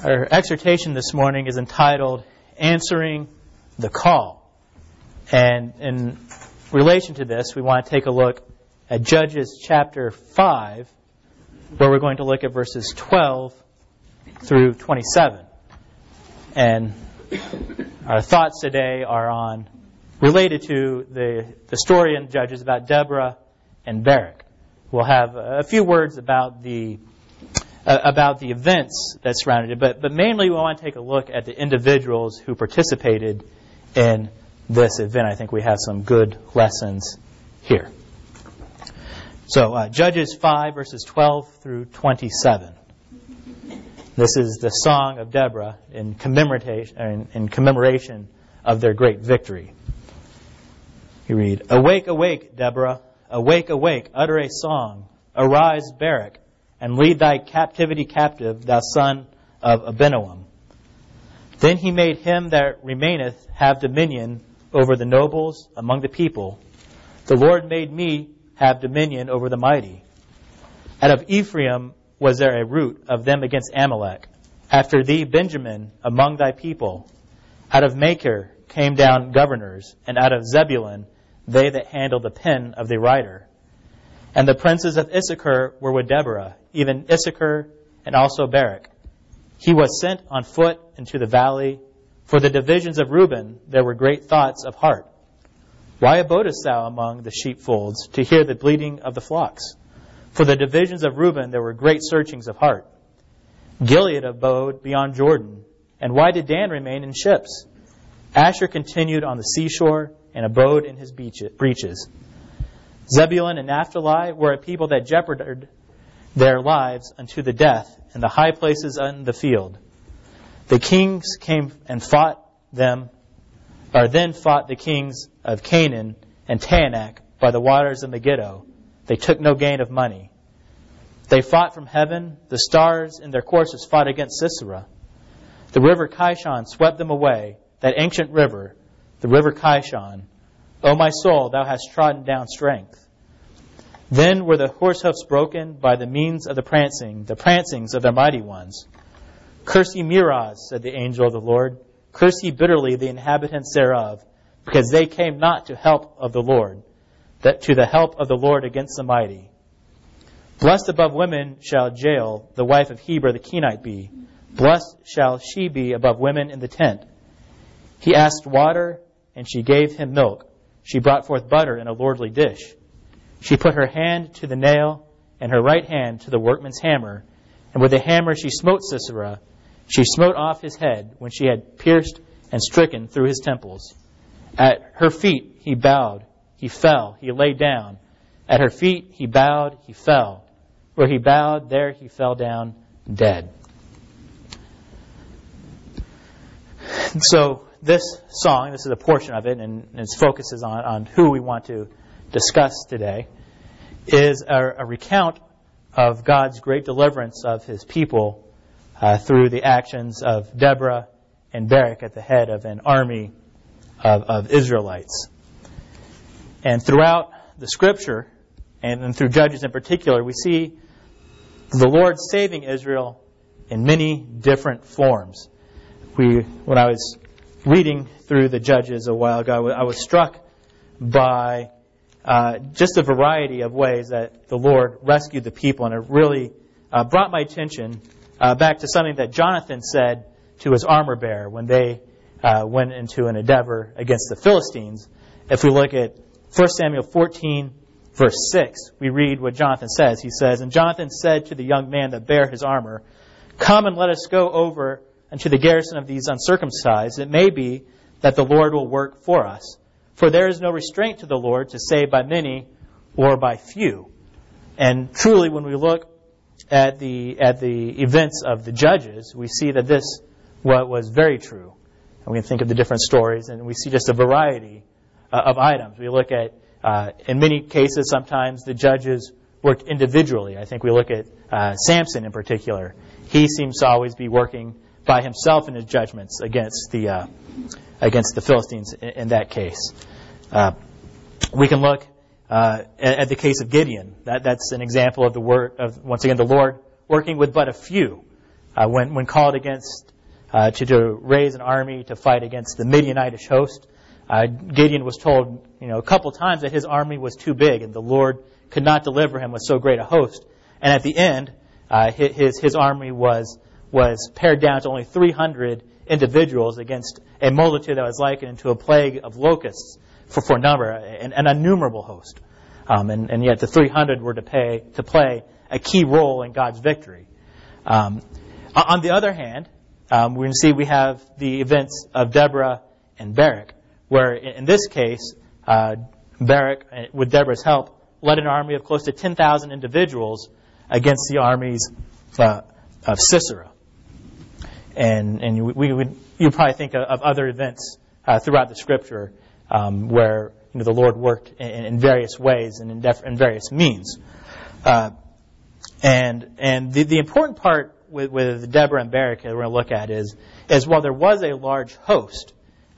Our exhortation this morning is entitled Answering the Call. And in relation to this, we want to take a look at Judges chapter 5, where we're going to look at verses 12 through 27. And our thoughts today are related to the story in Judges about Deborah and Barak. We'll have a few words about the events that surrounded it, but mainly we want to take a look at the individuals who participated in this event. I think we have some good lessons here. So, Judges 5, verses 12 through 27. This is the song of Deborah in commemoration of their great victory. You read, "Awake, awake, Deborah, awake, awake, utter a song. Arise, Barak, and lead thy captivity captive, thou son of Abinoam. Then he made him that remaineth have dominion over the nobles among the people. The Lord made me have dominion over the mighty. Out of Ephraim was there a root of them against Amalek. After thee, Benjamin, among thy people. Out of Machir came down governors, and out of Zebulun they that handled the pen of the writer. And the princes of Issachar were with Deborah, even Issachar and also Barak. He was sent on foot into the valley. For the divisions of Reuben there were great thoughts of heart. Why abodest thou among the sheepfolds to hear the bleating of the flocks? For the divisions of Reuben there were great searchings of heart. Gilead abode beyond Jordan. And why did Dan remain in ships? Asher continued on the seashore and abode in his breaches. Zebulun and Naphtali were a people that jeoparded their lives unto the death in the high places in the field. The kings came and fought them, or then fought the kings of Canaan and Taanach by the waters of Megiddo. They took no gain of money. They fought from heaven. The stars in their courses fought against Sisera. The river Kishon swept them away, that ancient river, the river Kishon. O my soul, thou hast trodden down strength. Then were the horse hoofs broken by the means of the prancings of their mighty ones. Curse ye Meroz, said the angel of the Lord. Curse ye bitterly the inhabitants thereof, because they came not to help of the Lord, that to the help of the Lord against the mighty. Blessed above women shall Jael, the wife of Heber the Kenite, be. Blessed shall she be above women in the tent. He asked water, and she gave him milk. She brought forth butter in a lordly dish. She put her hand to the nail, and her right hand to the workman's hammer, and with the hammer she smote Sisera. She smote off his head when she had pierced and stricken through his temples. At her feet he bowed, he fell, he lay down. At her feet he bowed, he fell. Where he bowed, there he fell down dead." So this song, this is a portion of it, and its focus is on who we want to discuss today, is a recount of God's great deliverance of His people through the actions of Deborah and Barak at the head of an army of Israelites. And throughout the Scripture, and through Judges in particular, we see the Lord saving Israel in many different forms. When I was reading through the Judges a while ago, I was struck by just a variety of ways that the Lord rescued the people, and it really brought my attention back to something that Jonathan said to his armor bearer when they went into an endeavor against the Philistines. If we look at 1 Samuel 14, verse 6, we read what Jonathan says. He says, "And Jonathan said to the young man that bare his armor, Come and let us go over unto the garrison of these uncircumcised. It may be that the Lord will work for us. For there is no restraint to the Lord to save by many or by few." And truly, when we look at the events of the Judges, we see that this was very true. And we can think of the different stories, and we see just a variety of items. We look at, in many cases, sometimes the judges worked individually. I think we look at Samson in particular. He seems to always be working by himself in his judgments against the Philistines in that case. We can look at the case of Gideon. That's an example of once again, the Lord working with but a few when called against to raise an army to fight against the Midianitish host, Gideon was told, a couple times that his army was too big and the Lord could not deliver him with so great a host. And at the end, his army was pared down to only 300 individuals against a multitude that was likened to a plague of locusts for number, an innumerable host. And yet the 300 were to play a key role in God's victory. On the other hand, we can see we have the events of Deborah and Barak, where in this case, Barak, with Deborah's help, led an army of close to 10,000 individuals against the armies of Sisera. And you probably think of other events throughout the Scripture where the Lord worked in various ways and in various means. And the important part with Deborah and Barak that we're going to look at is while there was a large host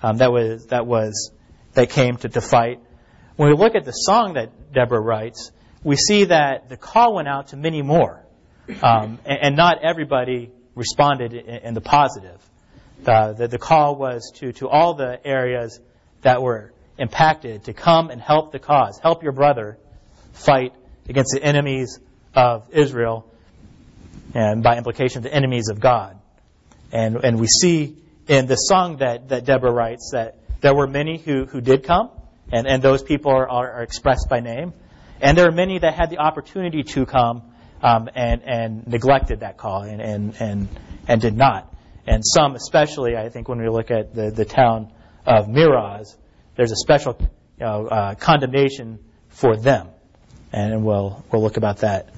that came to fight, when we look at the song that Deborah writes, we see that the call went out to many more, and not everybody responded in the positive. The call was to all the areas that were impacted to come and help the cause, help your brother fight against the enemies of Israel, and by implication the enemies of God. And we see in the song that Deborah writes that there were many who did come, and those people are expressed by name. And there are many that had the opportunity to come and neglected that call and did not. And some, especially, I think when we look at the town of Meroz, there's a special condemnation for them. And we'll look about that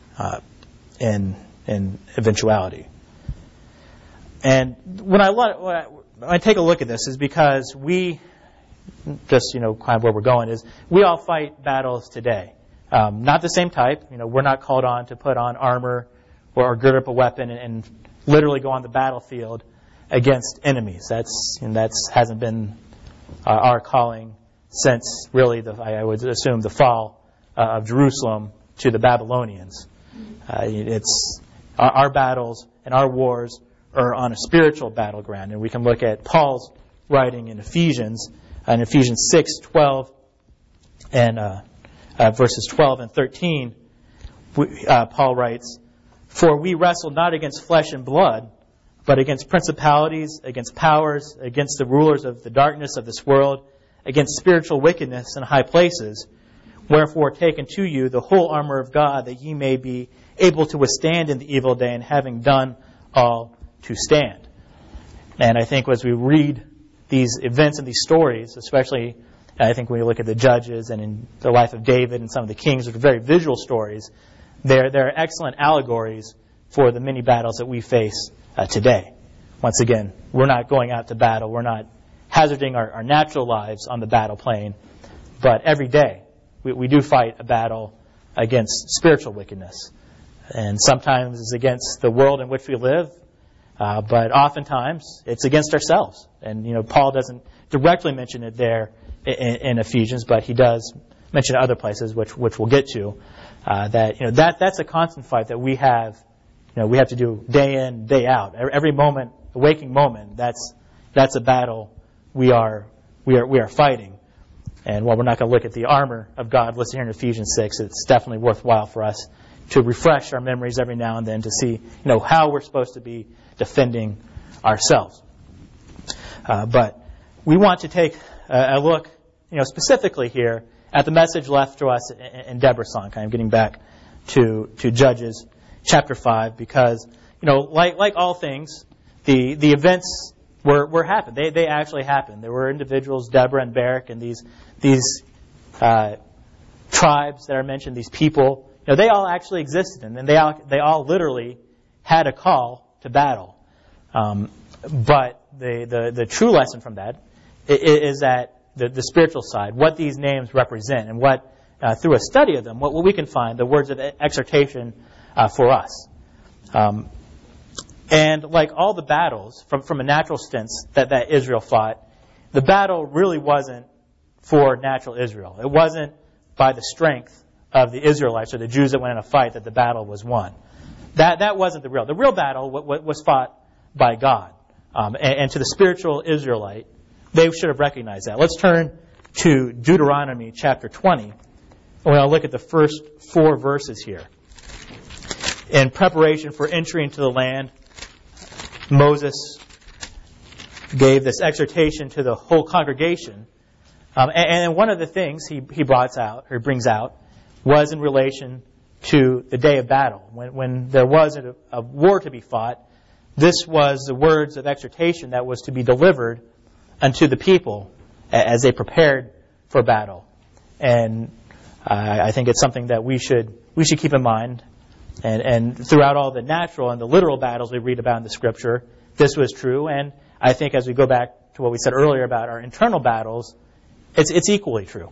in eventuality. And when I take a look at this is because we just, kind of where we're going is we all fight battles today. Not the same type. We're not called on to put on armor or gird up a weapon and literally go on the battlefield against enemies. That's hasn't been our calling since really I would assume the fall of Jerusalem to the Babylonians. It's our battles and our wars are on a spiritual battleground, and we can look at Paul's writing in Ephesians 6:12 and verses 12 and 13. Paul writes, "For we wrestle not against flesh and blood, but against principalities, against powers, against the rulers of the darkness of this world, against spiritual wickedness in high places. Wherefore take unto you the whole armor of God, that ye may be able to withstand in the evil day, and having done all, to stand." And I think as we read these events and these stories, especially I think when you look at the Judges and in the life of David and some of the kings, which are very visual stories, they're excellent allegories for the many battles that we face today. Once again, we're not going out to battle. We're not hazarding our natural lives on the battle plane. But every day, we do fight a battle against spiritual wickedness. And sometimes it's against the world in which we live, but oftentimes it's against ourselves. And, Paul doesn't directly mention it there in Ephesians, but he does mention other places, which we'll get to, that's a constant fight that we have to do day in, day out. Every moment, a waking moment, that's a battle we are fighting. And while we're not going to look at the armor of God listed here in Ephesians 6, it's definitely worthwhile for us to refresh our memories every now and then to see, how we're supposed to be defending ourselves. But we want to take a look, specifically here at the message left to us in Deborah's song, kind of getting back to Judges chapter 5, because, like all things, the events were happened. They actually happened. There were individuals, Deborah and Barak, and these tribes that are mentioned, these people, they all actually existed, and they all literally had a call to battle. But the true lesson from that is that the spiritual side, what these names represent, and what through a study of them, what we can find, the words of exhortation for us. And like all the battles from a natural sense that Israel fought, the battle really wasn't for natural Israel. It wasn't by the strength of the Israelites or the Jews that went in a fight that the battle was won. That wasn't the real. The real battle was fought by God. And to the spiritual Israelite, they should have recognized that. Let's turn to Deuteronomy chapter 20. And we'll look at the first 4 verses here. In preparation for entry into the land, Moses gave this exhortation to the whole congregation. And one of the things he brings out was in relation to the day of battle. When there was a war to be fought, this was the words of exhortation that was to be delivered unto the people as they prepared for battle. And I think it's something that we should keep in mind. And throughout all the natural and the literal battles we read about in the Scripture, this was true. And I think as we go back to what we said earlier about our internal battles, it's equally true.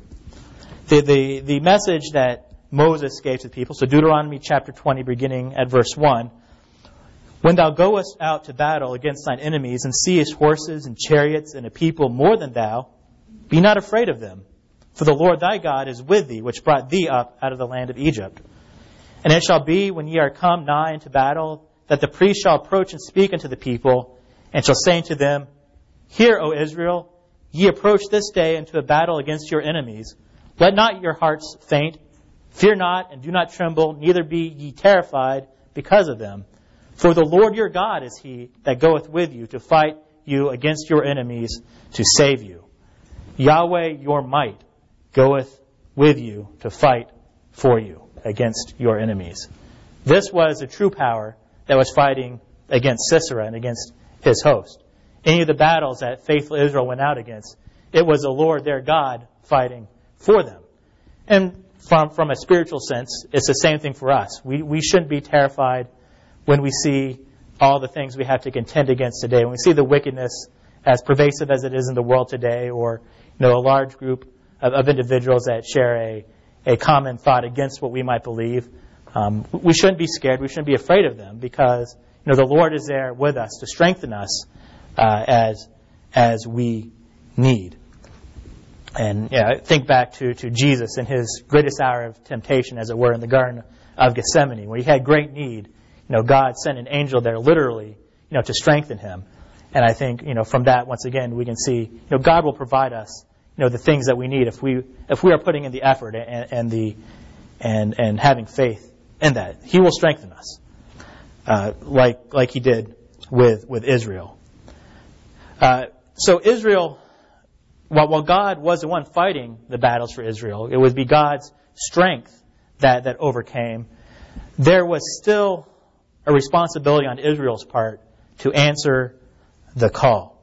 The message that Moses gave to the people, so Deuteronomy chapter 20, beginning at verse 1, when thou goest out to battle against thine enemies, and seest horses and chariots and a people more than thou, be not afraid of them. For the Lord thy God is with thee, which brought thee up out of the land of Egypt. And it shall be, when ye are come nigh into battle, that the priest shall approach and speak unto the people, and shall say unto them, Hear, O Israel, ye approach this day into a battle against your enemies. Let not your hearts faint. Fear not, and do not tremble, neither be ye terrified because of them. For the Lord your God is he that goeth with you to fight you against your enemies, to save you. Yahweh your might goeth with you to fight for you against your enemies. This was a true power that was fighting against Sisera and against his host. Any of the battles that faithful Israel went out against, it was the Lord their God fighting for them. And from a spiritual sense, it's the same thing for us. We shouldn't be terrified when we see all the things we have to contend against today. When we see the wickedness as pervasive as it is in the world today, or a large group of individuals that share a common thought against what we might believe, we shouldn't be scared. We shouldn't be afraid of them, because the Lord is there with us to strengthen us as we need. And think back to Jesus in his greatest hour of temptation, as it were, in the Garden of Gethsemane, where he had great need. God sent an angel there literally, to strengthen him. And I think, from that, once again, we can see, God will provide us, the things that we need if we are putting in the effort and having faith in that. He will strengthen us, like he did with Israel. So Israel, while God was the one fighting the battles for Israel, it would be God's strength that overcame. There was still a responsibility on Israel's part to answer the call.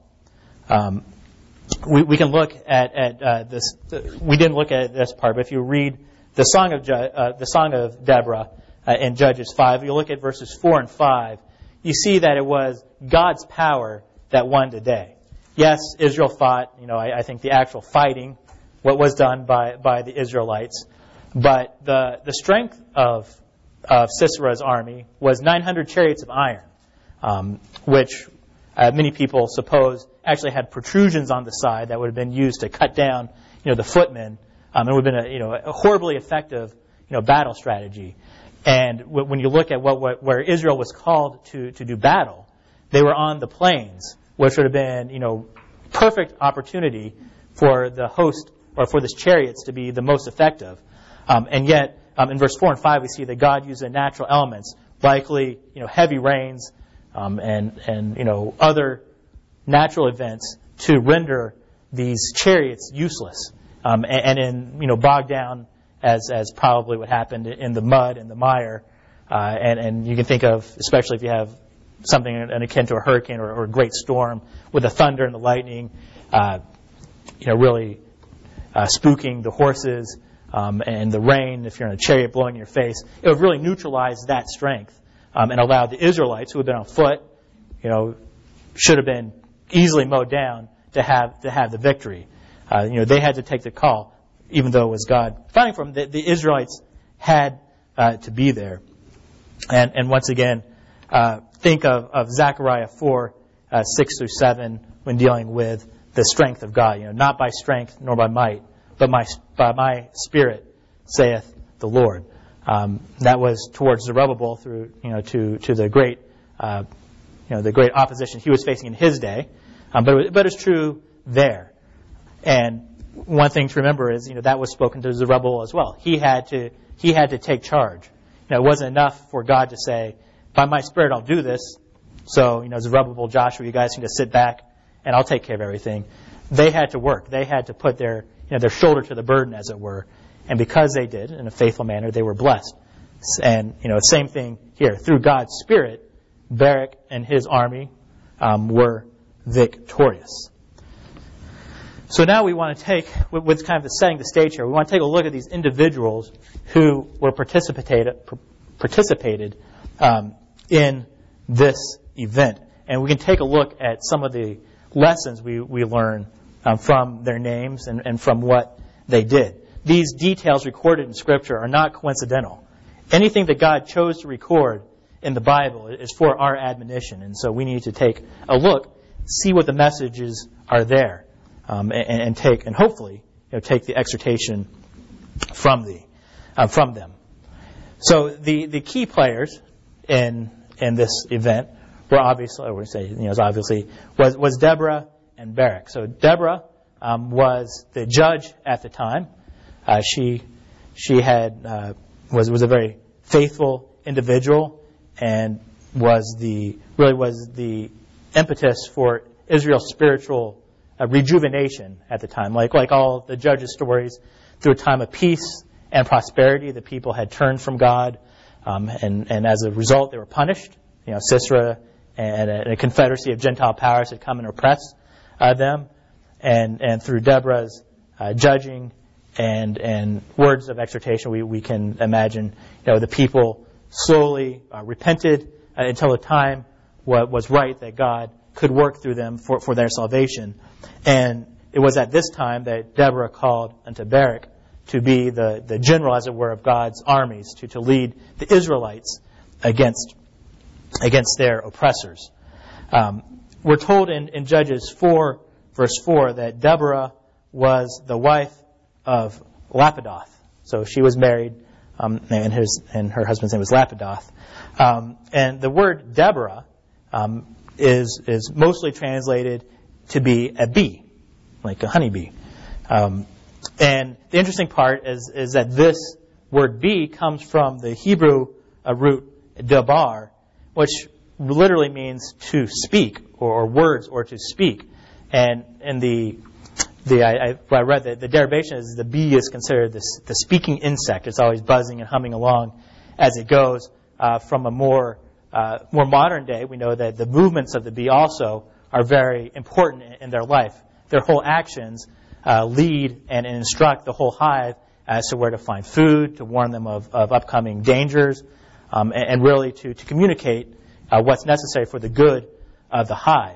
We can look at this. We didn't look at this part, but if you read the Song of Deborah in Judges 5, you look at verses 4 and 5, you see that it was God's power that won the day. Yes, Israel fought. I think the actual fighting, what was done by the Israelites, but the strength of Sisera's army was 900 chariots of iron, which many people suppose actually had protrusions on the side that would have been used to cut down, the footmen. It would have been a horribly effective, battle strategy. And when you look at where Israel was called to do battle, they were on the plains, which would have been, perfect opportunity for the host or for the chariots to be the most effective. And yet, in verse 4 and 5, we see that God used the natural elements, likely, heavy rains, and other natural events to render these chariots useless, and bogged down as probably what happened in the mud and the mire, and you can think of, especially if you have something akin to a hurricane or a great storm with the thunder and the lightning, really spooking the horses, and the rain, if you're in a chariot blowing in your face, it would really neutralize that strength, and allow the Israelites who had been on foot, should have been easily mowed down to have the victory. They had to take the call, even though it was God fighting for them. The Israelites had to be there. And once again, think of Zechariah 4, 6 through 7 when dealing with the strength of God. Not by strength nor by might, but by my Spirit, saith the Lord. That was towards Zerubbabel through, to the great, the great opposition he was facing in his day. But it's true there. And one thing to remember is, that was spoken to Zerubbabel as well. He had to take charge. It wasn't enough for God to say, by my Spirit I'll do this. So, Zerubbabel, Joshua, you guys can just sit back and I'll take care of everything. They had to work. They had to put their shoulder to the burden, as it were. And because they did, in a faithful manner, they were blessed. And, same thing here. Through God's Spirit, Barak and his army were victorious. So now we want to take, with kind of setting the stage here, we want to take a look at these individuals who were participated in this event. And we can take a look at some of the lessons we learn from their names and from what they did. These details recorded in Scripture are not coincidental. Anything that God chose to record in the Bible is for our admonition. And so we need to take a look, see what the messages are there, and hopefully take the exhortation from them. So the key players in this event were obviously, was Deborah and Barak. So Deborah was the judge at the time. She was a very faithful individual and was the impetus for Israel's spiritual rejuvenation at the time. Like all the judges' stories, through a time of peace and prosperity, the people had turned from God, and as a result, they were punished. Sisera and a confederacy of Gentile powers had come and oppressed them, and through Deborah's judging and words of exhortation, we can imagine the people slowly repented until the time was right that God could work through them for their salvation. And it was at this time that Deborah called unto Barak to be the general, as it were, of God's armies, to lead the Israelites against their oppressors. We're told in Judges 4, verse 4, that Deborah was the wife of Lapidoth. So she was married, and her husband's name was Lapidoth. And the word Deborah is mostly translated to be a bee, like a honeybee. And the interesting part is that this word bee comes from the Hebrew root dabar, which literally means to speak, or words, or to speak. And I read that the derivation is the bee is considered the speaking insect. It's always buzzing and humming along as it goes. From a more modern day, we know that the movements of the bee also are very important in their life. Their whole actions lead and instruct the whole hive as to where to find food, to warn them of upcoming dangers, and really to communicate what's necessary for the good of the hive.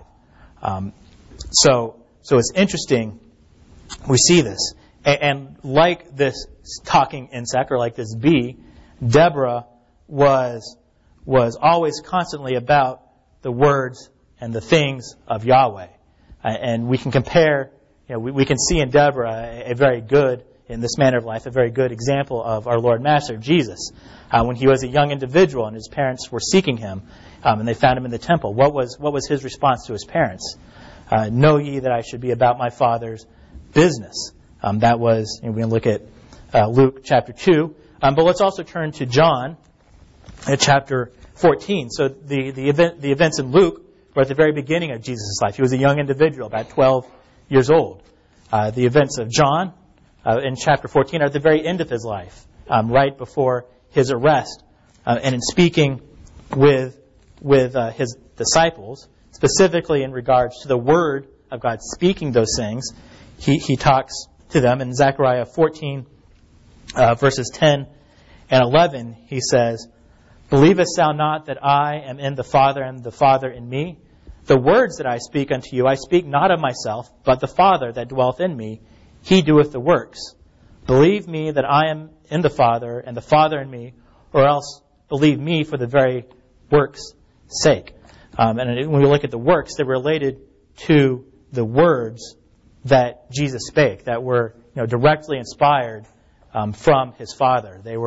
So it's interesting we see this. And like this talking insect, or like this bee, Deborah was always constantly about the words and the things of Yahweh. And we can compare, we can see in Deborah a very good, in this manner of life, a very good example of our Lord Master, Jesus. When he was a young individual and his parents were seeking him, and they found him in the temple, what was his response to his parents? Know ye that I should be about my Father's business. That was, we're going to look at Luke chapter 2. But let's also turn to John at chapter 14. So the events in Luke were at the very beginning of Jesus' life. He was a young individual, about 12 years old. The events of John in chapter 14 are at the very end of his life, right before his arrest. And in speaking with his disciples, specifically in regards to the word of God, speaking those things, he talks to them. In Zechariah 14, verses 10 and 11, he says, Believest thou not that I am in the Father, and the Father in me? The words that I speak unto you, I speak not of myself, but the Father that dwelleth in me, he doeth the works. Believe me that I am in the Father, and the Father in me, or else believe me for the very works' sake. And when we look at the works, they're related to the words that Jesus spake, that were directly inspired from his Father. They were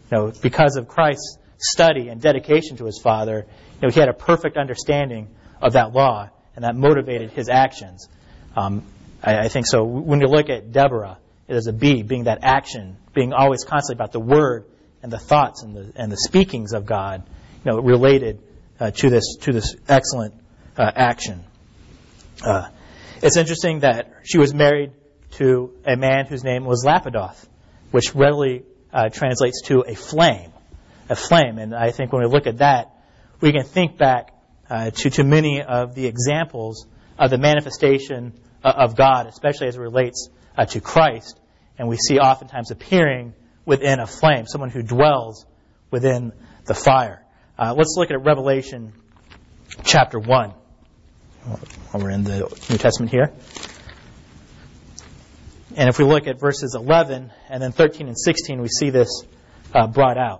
because of Christ's study and dedication to his Father, he had a perfect understanding of that law, and that motivated his actions. I think so. When you look at Deborah, it is a B, being that action, being always constantly about the Word and the thoughts and the speakings of God, related to this excellent action. It's interesting that she was married to a man whose name was Lapidoth, which readily translates to a flame. A flame. And I think when we look at that, we can think back to many of the examples of the manifestation of God, especially as it relates to Christ. And we see oftentimes appearing within a flame, someone who dwells within the fire. Let's look at Revelation chapter 1. While we're in the New Testament here. And if we look at verses 11 and then 13 and 16, we see this brought out.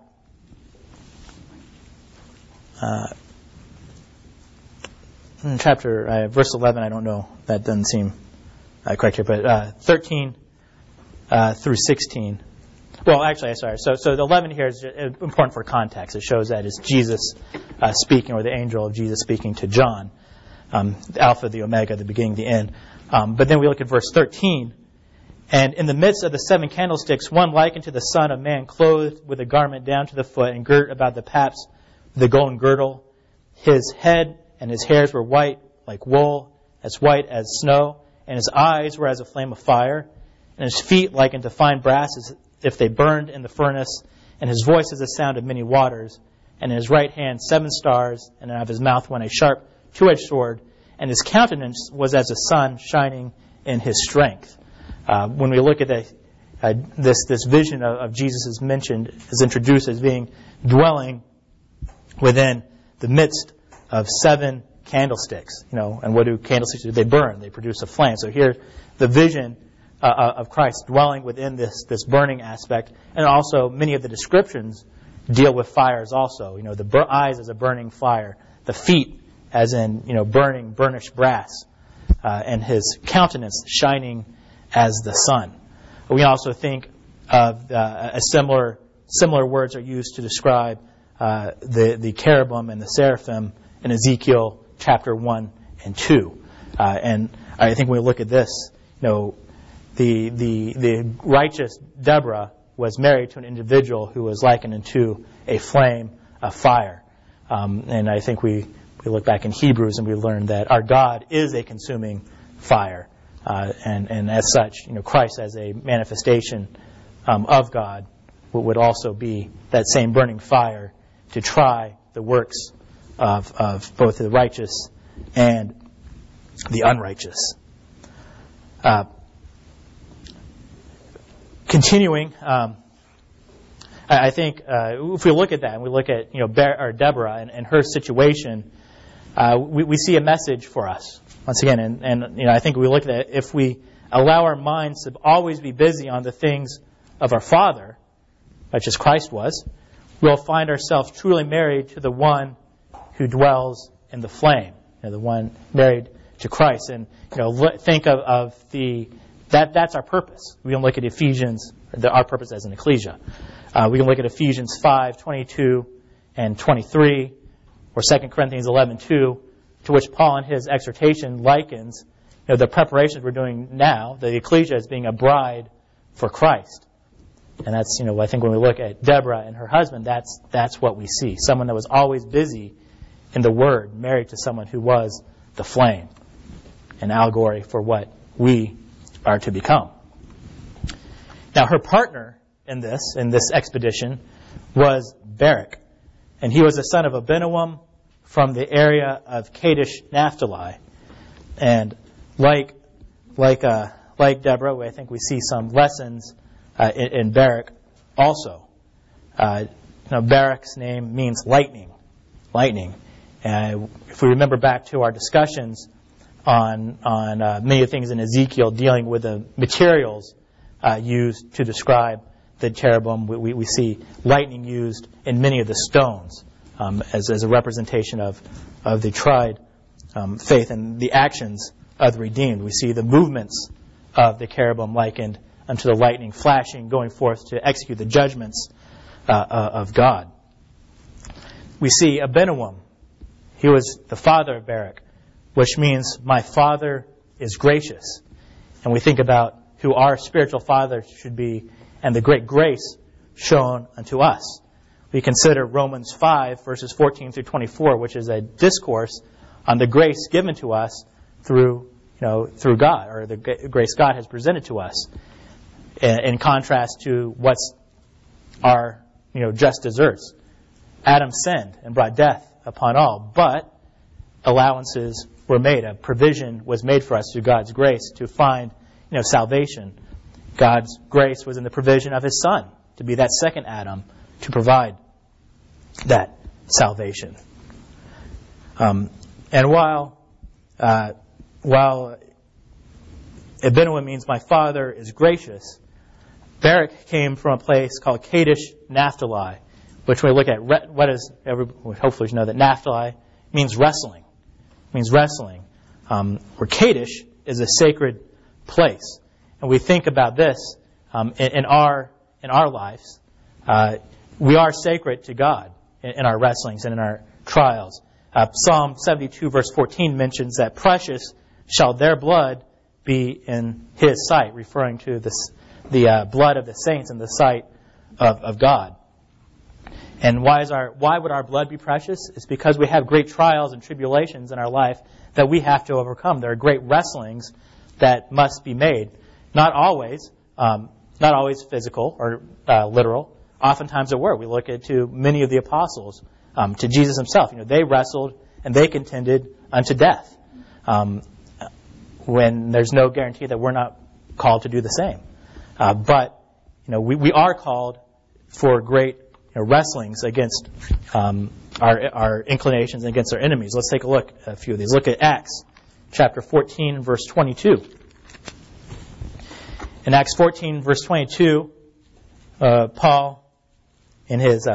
In verse 11, I don't know. That doesn't seem correct here. But 13 through 16. Well, actually, sorry. So the 11 here is important for context. It shows that it's Jesus speaking, or the angel of Jesus speaking to John. The Alpha, the Omega, the beginning, the end. But then we look at verse 13. And in the midst of the 7 candlesticks, one likened to the Son of Man, clothed with a garment down to the foot, and girt about the paps with a golden girdle. His head and his hairs were white like wool, as white as snow, and his eyes were as a flame of fire, and his feet like unto fine brass, as if they burned in the furnace, and his voice as the sound of many waters, and in his right hand 7 stars, and out of his mouth went a sharp two-edged sword, and his countenance was as the sun shining in his strength. When we look at this vision of Jesus is mentioned, is introduced as being dwelling within the midst of 7 candlesticks. And what do candlesticks do? They burn. They produce a flame. So here, the vision of Christ dwelling within this burning aspect, and also many of the descriptions deal with fires also. The eyes as a burning fire, the feet as in burning burnished brass, and his countenance shining as the sun. We also think of similar words are used to describe the cherubim and the seraphim in Ezekiel chapter 1 and 2. And I think when we look at this, the righteous Deborah was married to an individual who was likened unto a flame of fire. And I think we look back in Hebrews and we learn that our God is a consuming fire. And as such, Christ as a manifestation of God would also be that same burning fire to try the works of both the righteous and the unrighteous. Continuing, I think if we look at that and we look at Deborah and her situation, we see a message for us once again. And I think we look at it, if we allow our minds to always be busy on the things of our Father, such as Christ was, we'll find ourselves truly married to the one who dwells in the flame, the one married to Christ. And think of that's our purpose. We can look at Ephesians, our purpose as an ecclesia. We can look at Ephesians 5:22 and 23, or 2 Corinthians 11:2, to which Paul in his exhortation likens the preparations we're doing now, the ecclesia as being a bride for Christ. And that's, I think when we look at Deborah and her husband, that's what we see. Someone that was always busy in the Word, married to someone who was the flame, an allegory for what we are to become. Now, her partner in this expedition was Barak, and he was the son of Abinoam from the area of Kadesh Naphtali. And like Deborah, I think we see some lessons in Barak also. Barak's name means lightning. If we remember back to our discussions on many things in Ezekiel dealing with the materials used to describe the cherubim, we see lightning used in many of the stones as a representation of the tried faith and the actions of the redeemed. We see the movements of the cherubim likened unto the lightning flashing, going forth to execute the judgments of God. We see Abinoam. He was the father of Barak, which means my father is gracious. And we think about who our spiritual father should be and the great grace shown unto us. We consider Romans 5, verses 14 through 24, which is a discourse on the grace given to us through God, or the grace God has presented to us, in contrast to what's our just deserts. Adam sinned and brought death upon all, but allowances were made. A provision was made for us through God's grace to find salvation. God's grace was in the provision of His Son to be that second Adam to provide that salvation. And while Abinoam means my father is gracious, Barak came from a place called Kadesh Naphtali, which when we look at hopefully you know that Naphtali means wrestling. Where Kadesh is a sacred place, and we think about this in our lives. We are sacred to God in our wrestlings and in our trials. Psalm 72 verse 14 mentions that precious shall their blood be in His sight, referring to the blood of the saints in the sight of God. And why would our blood be precious? It's because we have great trials and tribulations in our life that we have to overcome. There are great wrestlings that must be made. Not always physical or literal. Oftentimes it were. We look at to many of the apostles, to Jesus Himself. They wrestled and they contended unto death. When there's no guarantee that we're not called to do the same. But we are called for great wrestlings against our inclinations and against our enemies. Let's take a look at a few of these. Look at Acts chapter 14, verse 22. In Acts 14, verse 22, Paul, in his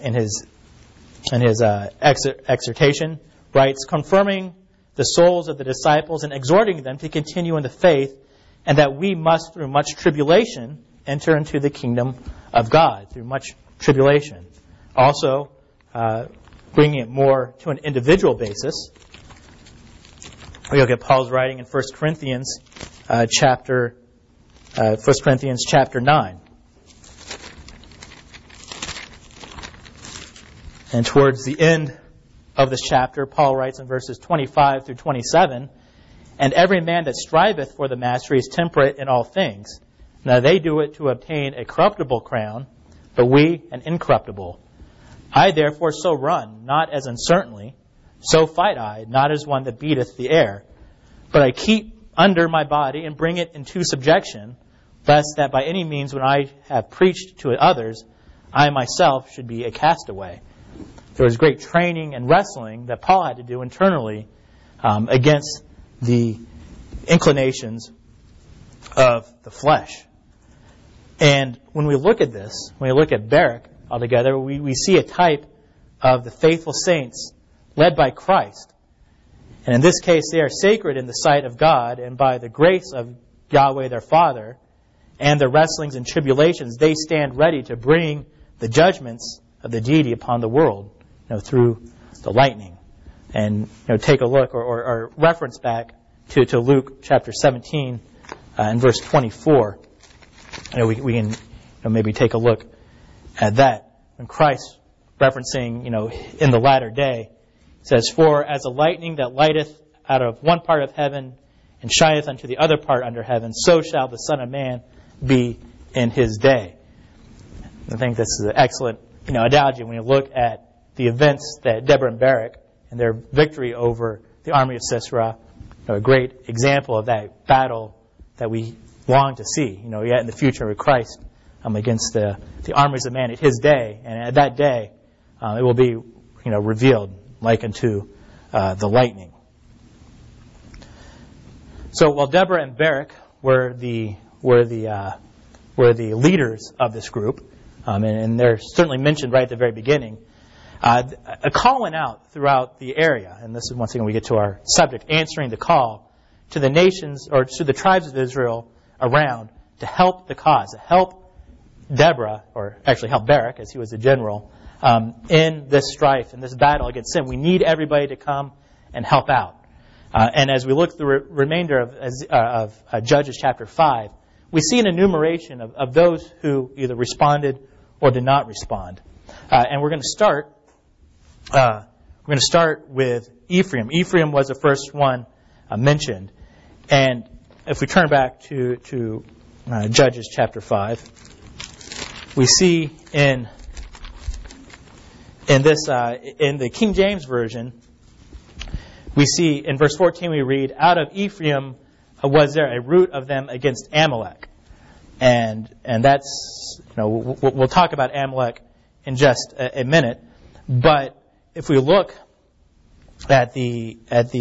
exhortation, writes, confirming the souls of the disciples and exhorting them to continue in the faith, and that we must, through much tribulation, enter into the kingdom of God. Through much tribulation. Also, bringing it more to an individual basis, we look at Paul's writing in 1 Corinthians chapter 9. And towards the end of this chapter, Paul writes in verses 25 through 27, and every man that striveth for the mastery is temperate in all things. Now they do it to obtain a corruptible crown, but we an incorruptible. I therefore so run, not as uncertainly, so fight I, not as one that beateth the air, but I keep under my body and bring it into subjection, lest that by any means when I have preached to others, I myself should be a castaway. There was great training and wrestling that Paul had to do internally against the inclinations of the flesh. And when we look at this, when we look at Barak altogether, we see a type of the faithful saints led by Christ. And in this case, they are sacred in the sight of God, and by the grace of Yahweh their Father and their wrestlings and tribulations, they stand ready to bring the judgments of the deity upon the world, through the lightning. And take a look or reference back to Luke chapter 17 and verse 24. We can maybe take a look at that. When Christ, referencing in the latter day, says, for as a lightning that lighteth out of one part of heaven and shineth unto the other part under heaven, so shall the Son of Man be in His day. I think this is an excellent analogy when you look at the events that Deborah and Barak and their victory over the army of Sisera, a great example of that battle that we long to see, yet in the future with Christ against the armies of man at His day. And at that day, it will be revealed like unto the lightning. So while Deborah and Barak were the leaders of this group, and they're certainly mentioned right at the very beginning, a call went out throughout the area, and this is once again we get to our subject, answering the call to the nations or to the tribes of Israel around to help the cause, to help Deborah, or actually help Barak, as he was the general, in this strife, in this battle against sin. We need everybody to come and help out. And as we look at the remainder of Judges chapter 5, we see an enumeration of those who either responded or did not respond. And we're going to start. We're going to start with Ephraim. Ephraim was the first one mentioned, and if we turn back to Judges chapter 5, we see in the King James version, we see in verse 14 we read, "Out of Ephraim was there a root of them against Amalek," and that's, we'll talk about Amalek in just a minute, but if we look at the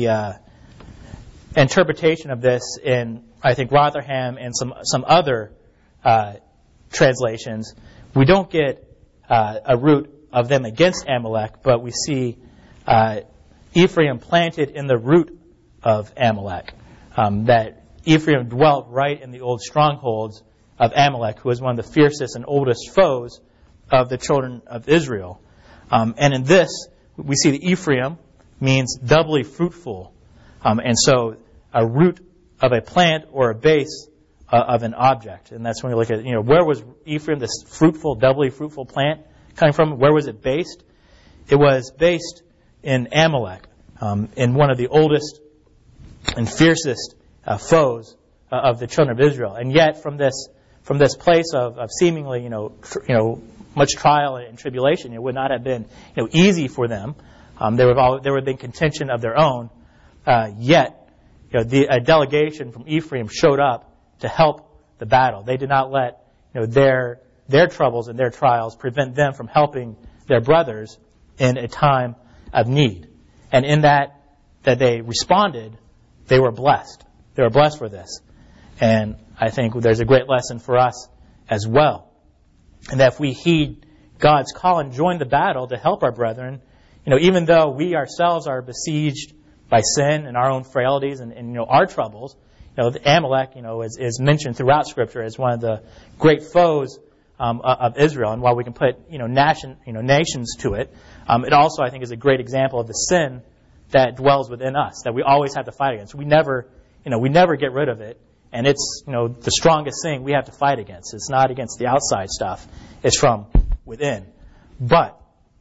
interpretation of this in, I think, Rotherham and some other translations, we don't get a root of them against Amalek, but we see Ephraim planted in the root of Amalek. That Ephraim dwelt right in the old strongholds of Amalek, who was one of the fiercest and oldest foes of the children of Israel. And in this, we see that Ephraim means doubly fruitful. And so a root of a plant or a base of an object. And that's when we look at, where was Ephraim, this fruitful, doubly fruitful plant, coming from? Where was it based? It was based in Amalek, in one of the oldest and fiercest foes of the children of Israel. And yet, from this place of seemingly, much trial and tribulation, it would not have been, easy for them. There would have been contention of their own. Yet, a delegation from Ephraim showed up to help the battle. They did not let, their troubles and their trials prevent them from helping their brothers in a time of need. And in that they responded, they were blessed. They were blessed for this. And I think there's a great lesson for us as well. And that if we heed God's call and join the battle to help our brethren, even though we ourselves are besieged by sin and our own frailties and our troubles, Amalek, is mentioned throughout Scripture as one of the great foes of Israel. And while we can put nations to it, it also, I think, is a great example of the sin that dwells within us, that we always have to fight against. We never get rid of it, and it's the strongest thing we have to fight against. It's not against the outside stuff; it's from within. But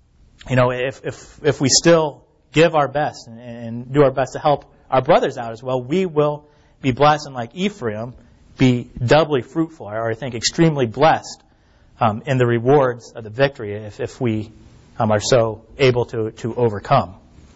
if we still give our best and do our best to help our brothers out as well, we will be blessed, and like Ephraim, be doubly fruitful, or I think extremely blessed in the rewards of the victory if we are so able to overcome.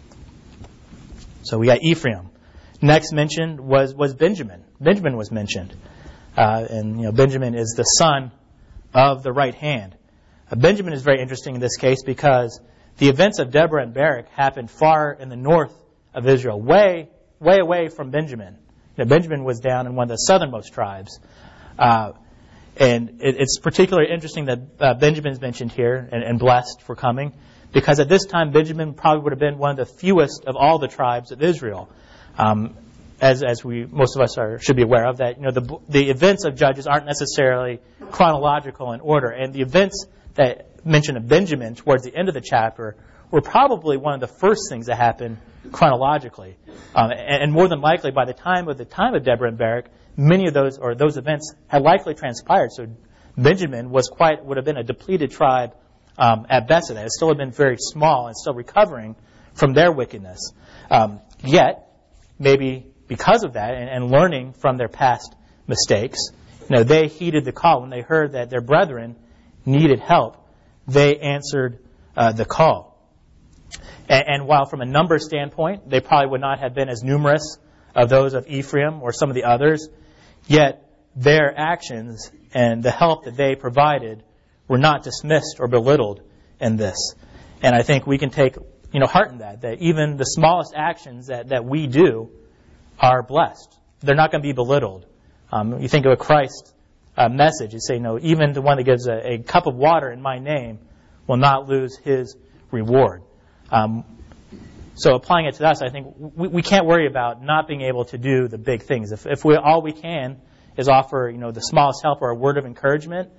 So we got Ephraim. Next mentioned was Benjamin. Benjamin was mentioned. And Benjamin is the son of the right hand. Benjamin is very interesting in this case because the events of Deborah and Barak happened far in the north of Israel, way away from Benjamin. Benjamin was down in one of the southernmost tribes. And it's particularly interesting that Benjamin is mentioned here and blessed for coming, because at this time Benjamin probably would have been one of the fewest of all the tribes of Israel. As most of us should be aware of, that the events of Judges aren't necessarily chronological in order, and the events that mention of Benjamin towards the end of the chapter were probably one of the first things that happened chronologically, and more than likely by the time of Deborah and Barak, many of those events had likely transpired. So Benjamin would have been a depleted tribe at best. It still had been very small and still recovering from their wickedness. Yet, maybe because of that and learning from their past mistakes, they heeded the call. When they heard that their brethren needed help, they answered the call. And while from a number standpoint, they probably would not have been as numerous of those of Ephraim or some of the others, yet their actions and the help that they provided were not dismissed or belittled in this. And I think we can take heart in that even the smallest actions that we do are blessed. They're not going to be belittled. You think of a Christ message, you say, even the one that gives a cup of water in my name will not lose his reward. So applying it to us, I think we can't worry about not being able to do the big things. If all we can is offer, the smallest help or a word of encouragement,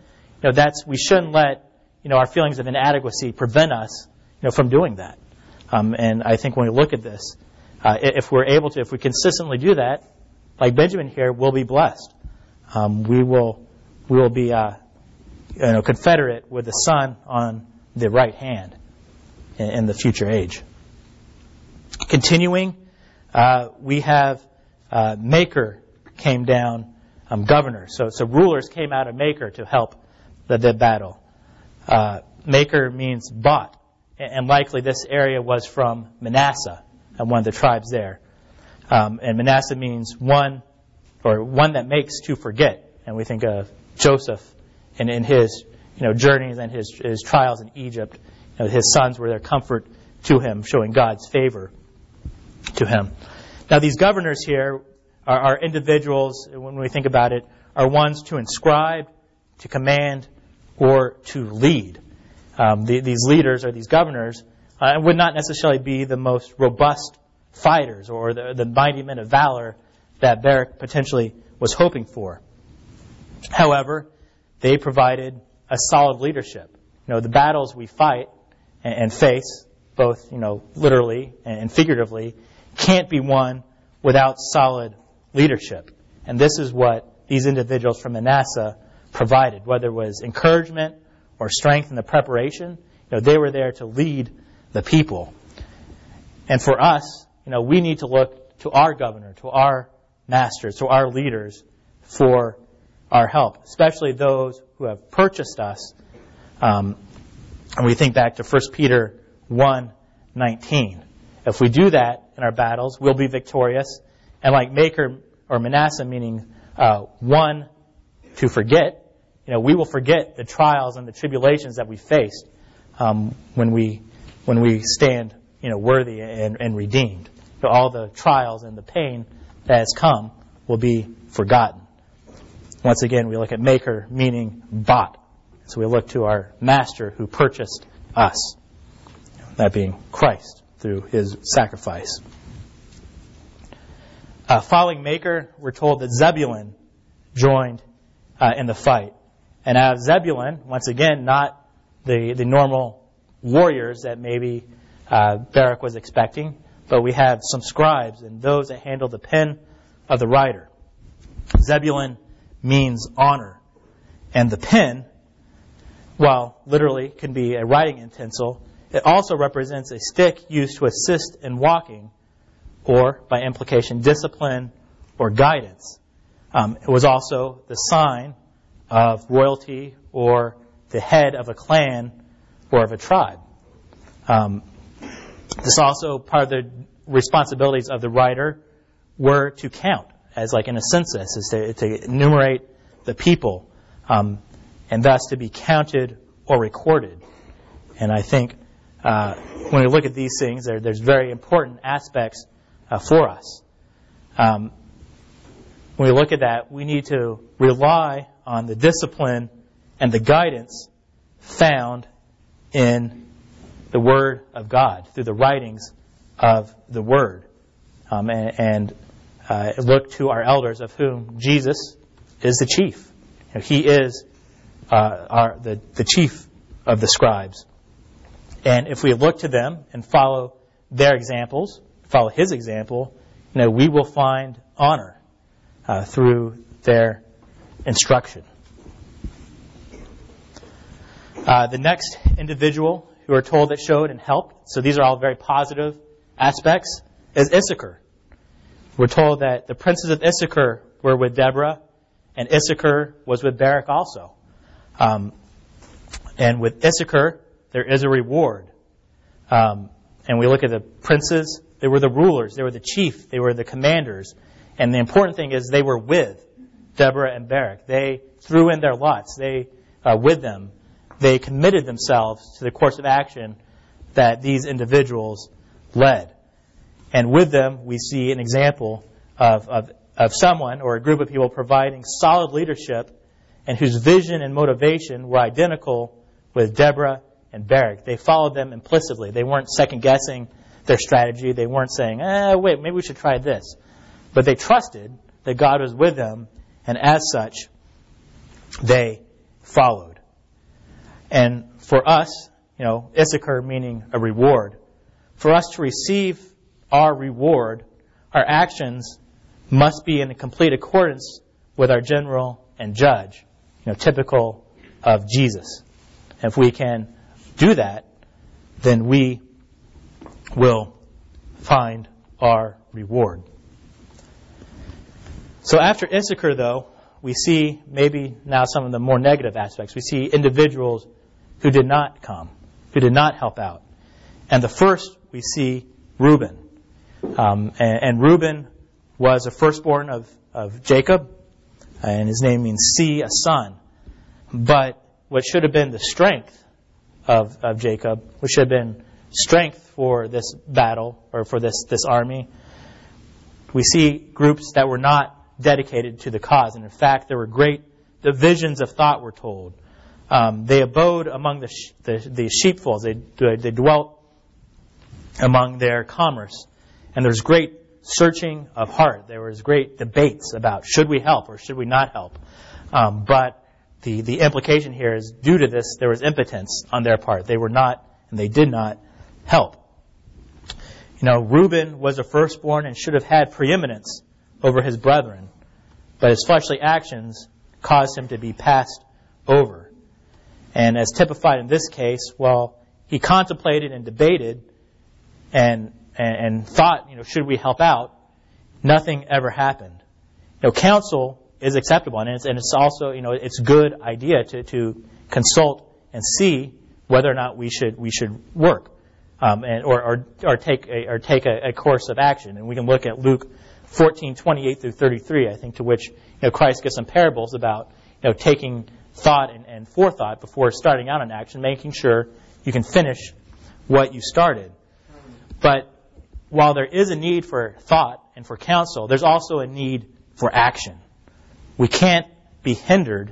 we shouldn't let our feelings of inadequacy prevent us from doing that. And I think when we look at this, if we consistently do that, like Benjamin here, we'll be blessed. We will be confederate with the Son on the right hand in the future age. Continuing, we have Maker came down, governor. So rulers came out of Maker to help the battle. Maker means bought, and likely this area was from Manasseh, one of the tribes there. And Manasseh means one that makes to forget. And we think of Joseph and in his journeys and his trials in Egypt. His sons were their comfort to him, showing God's favor to him. Now these governors here are individuals, when we think about it, are ones to inscribe, to command, or to lead. These leaders or these governors would not necessarily be the most robust fighters or the mighty men of valor that Barak potentially was hoping for. However, they provided a solid leadership. The battles we fight and face, both literally and figuratively, can't be won without solid leadership. And this is what these individuals from Manasseh provided, whether it was encouragement or strength in the preparation. They were there to lead the people. And for us, we need to look to our governor, to our masters, to our leaders for our help, especially those who have purchased us. And we think back to 1 Peter 1:19. If we do that in our battles, we'll be victorious. And like Maker or Manasseh, meaning one to forget, we will forget the trials and the tribulations that we faced when we stand worthy and redeemed. So all the trials and the pain that has come will be forgotten. Once again, we look at Maker, meaning bought. So we look to our Master who purchased us, that being Christ through his sacrifice. Following Maker, we're told that Zebulun joined in the fight. And out of Zebulun, once again, not the normal warriors that maybe Barak was expecting, but we have some scribes and those that handle the pen of the writer. Zebulun means honor. And the pen, while literally can be a writing utensil, it also represents a stick used to assist in walking, or by implication, discipline or guidance. It was also the sign of royalty or the head of a clan or of a tribe. This also, part of the responsibilities of the writer were to count, as like in a census, is to enumerate the people, and thus to be counted or recorded. And I think when we look at these things, there's very important aspects for us. When we look at that, we need to rely on the discipline and the guidance found in the Word of God, through the writings of the Word. And look to our elders, of whom Jesus is the chief. He is the chief of the scribes. And if we look to them and follow their examples, follow his example, we will find honor through their instruction. The next individual who are told that showed and helped, so these are all very positive aspects, is Issachar. We're told that the princes of Issachar were with Deborah, and Issachar was with Barak also. And with Issachar, there is a reward. And we look at the princes, they were the rulers, they were the chief, they were the commanders. And the important thing is they were with Deborah and Barak. They threw in their lots. They with them. They committed themselves to the course of action that these individuals led. And with them, we see an example of someone or a group of people providing solid leadership and whose vision and motivation were identical with Deborah and Barak. They followed them implicitly. They weren't second-guessing their strategy. They weren't saying, wait, maybe we should try this. But they trusted that God was with them, and as such, they followed. And for us, Issachar meaning a reward, for us to receive our reward, our actions must be in complete accordance with our general and judge, typical of Jesus. And if we can do that, then we will find our reward. So after Issachar, though, we see maybe now some of the more negative aspects. We see individuals who did not come, who did not help out. And the first we see Reuben. And Reuben was a firstborn of Jacob, and his name means see, a son. But what should have been the strength of Jacob, which should have been strength for this battle or for this army, we see groups that were not dedicated to the cause. And in fact, there were great divisions of thought, we're told. They abode among the sheepfolds. They dwelt among their commerce. And there's great searching of heart. There was great debates about should we help or should we not help. But the implication here is due to this, there was impotence on their part. They were not, and they did not help. Reuben was a firstborn and should have had preeminence over his brethren, but his fleshly actions caused him to be passed over. And as typified in this case, he contemplated and debated and thought, should we help out? Nothing ever happened. Counsel is acceptable, and it's also, it's a good idea to consult and see whether or not we should work, or take a course of action. And we can look at Luke 14:28 through 33, I think, to which Christ gives some parables about taking thought and forethought before starting out an action, making sure you can finish what you started. But while there is a need for thought and for counsel, there's also a need for action. We can't be hindered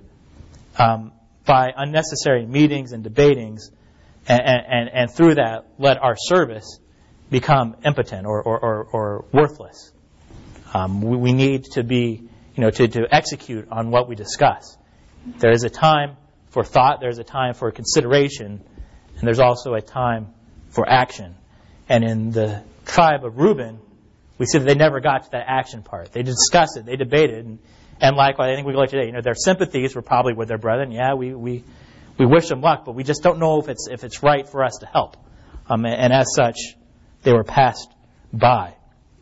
by unnecessary meetings and debatings, and through that let our service become impotent or worthless. We need to be, to execute on what we discuss. There is a time for thought, there's a time for consideration, and there's also a time for action. And in the tribe of Reuben, we see that they never got to that action part. They discussed it, they debated, and likewise, I think we look today. Their sympathies were probably with their brethren. Yeah, we wish them luck, but we just don't know if it's right for us to help. And as such, they were passed by.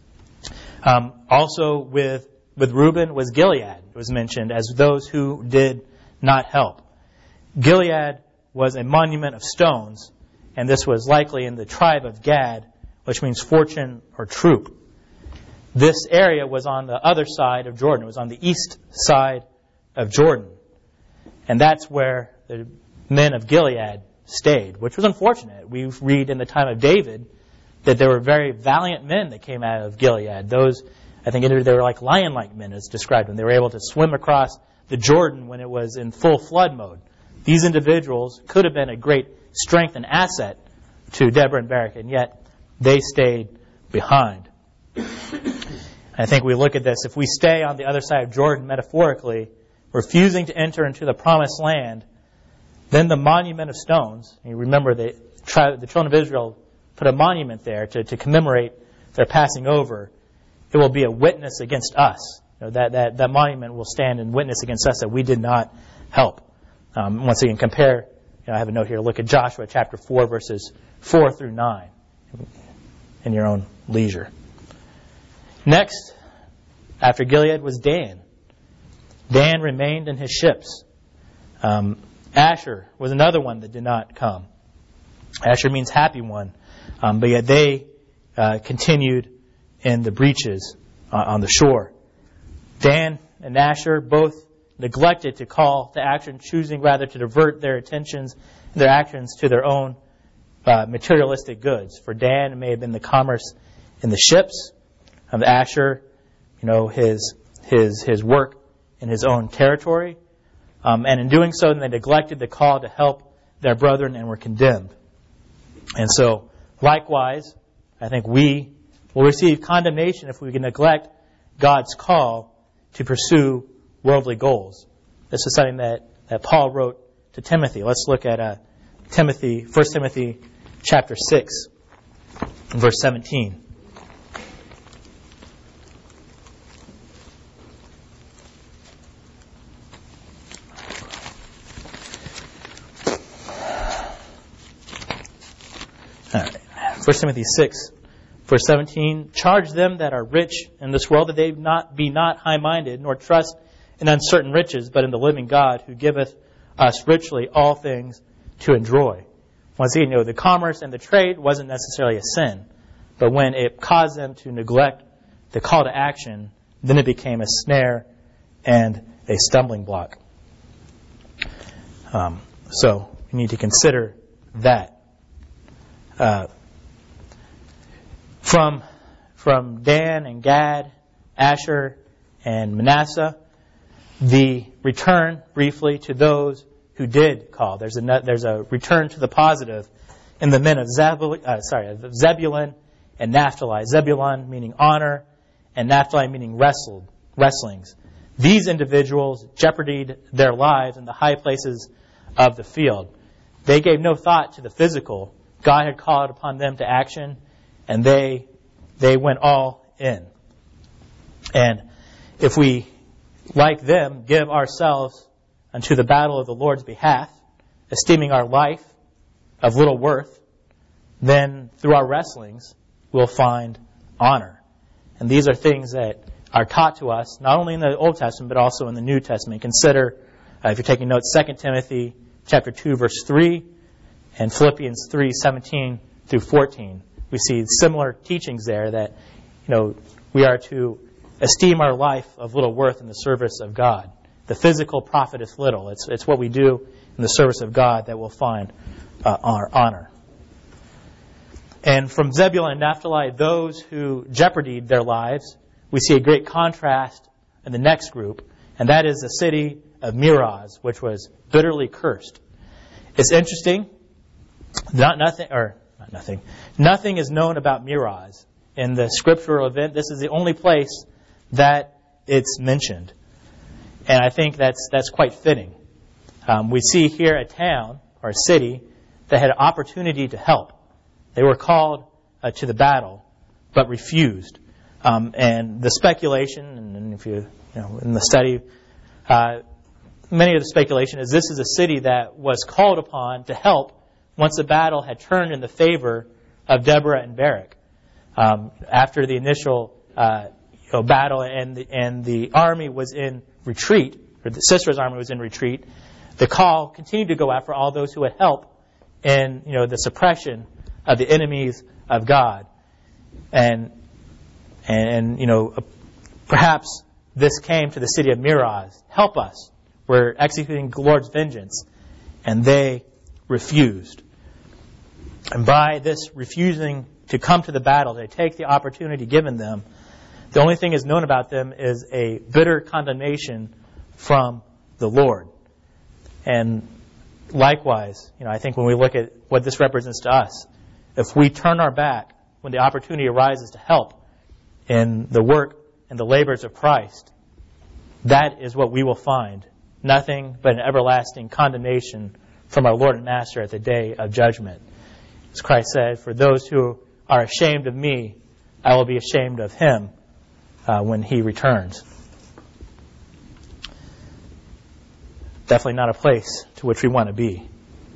Also with Reuben was Gilead. It was mentioned as those who did not help. Gilead was a monument of stones, and this was likely in the tribe of Gad, which means fortune or troop. This area was on the other side of Jordan. It was on the east side of Jordan. And that's where the men of Gilead stayed, which was unfortunate. We read in the time of David that there were very valiant men that came out of Gilead. Those, I think they were like lion-like men, as described when they were able to swim across the Jordan when it was in full flood mode. These individuals could have been a great strength and asset to Deborah and Barak, and yet they stayed behind. I think we look at this. If we stay on the other side of Jordan, metaphorically, refusing to enter into the promised land, then the monument of stones, you remember the children of Israel put a monument there to commemorate their passing over. It will be a witness against us. That monument will stand and witness against us that we did not help. Once again, compare, I have a note here, look at Joshua chapter 4, verses 4 through 9 in your own leisure. Next, after Gilead was Dan. Dan remained in his ships. Asher was another one that did not come. Asher means happy one. But yet they continued in the breaches on the shore. Dan and Asher both neglected to call to action, choosing rather to divert their attentions, their actions to their own materialistic goods. For Dan, it may have been the commerce in the ships. Of Asher, his work in his own territory. And in doing so, they neglected the call to help their brethren and were condemned. And so, likewise, I think we will receive condemnation if we neglect God's call to pursue worldly goals. This is something that Paul wrote to Timothy. Let's look at 1 Timothy chapter 6, verse 17. All right. 1 Timothy 6, verse 17. Charge them that are rich in this world that they be not high-minded, nor trust in uncertain riches, but in the living God, who giveth us richly all things to enjoy. Once again, the commerce and the trade wasn't necessarily a sin, but when it caused them to neglect the call to action, then it became a snare and a stumbling block. So we need to consider that. From Dan and Gad, Asher and Manasseh, the return briefly to those who did call. There's a return to the positive in the men of Zebulun and Naphtali. Zebulun meaning honor, and Naphtali meaning wrestlings. These individuals jeopardized their lives in the high places of the field. They gave no thought to the physical. God had called upon them to action, and they went all in. And if we, like them, give ourselves unto the battle of the Lord's behalf, esteeming our life of little worth, then through our wrestlings we'll find honor. And these are things that are taught to us, not only in the Old Testament, but also in the New Testament. Consider, if you're taking notes, 2 Timothy chapter 2, verse 3, and Philippians 3, 17 through 14. We see similar teachings there that, we are to esteem our life of little worth in the service of God. The physical profiteth little. It's what we do in the service of God that will find our honor. And from Zebulun and Naphtali, those who jeopardized their lives, we see a great contrast in the next group, and that is the city of Meroz, which was bitterly cursed. It's interesting. Nothing is known about Meroz in the scriptural event. This is the only place that it's mentioned. And I think that's quite fitting. We see here a town or a city that had an opportunity to help. They were called to the battle, but refused. And the speculation, and if you in the study, many of the speculation is this is a city that was called upon to help once the battle had turned in the favor of Deborah and Barak. After the initial battle and the army was in retreat, or the Sisera's army was in retreat, the call continued to go out for all those who would help in the suppression of the enemies of God. And perhaps this came to the city of Meroz. Help us. We're executing the Lord's vengeance. And they refused. And by this refusing to come to the battle, they take the opportunity given them. The only thing is known about them is a bitter condemnation from the Lord. And likewise, I think when we look at what this represents to us, if we turn our back when the opportunity arises to help in the work and the labors of Christ, that is what we will find. Nothing but an everlasting condemnation from our Lord and Master at the day of judgment. As Christ said, for those who are ashamed of me, I will be ashamed of him when he returns. Definitely not a place to which we want to be.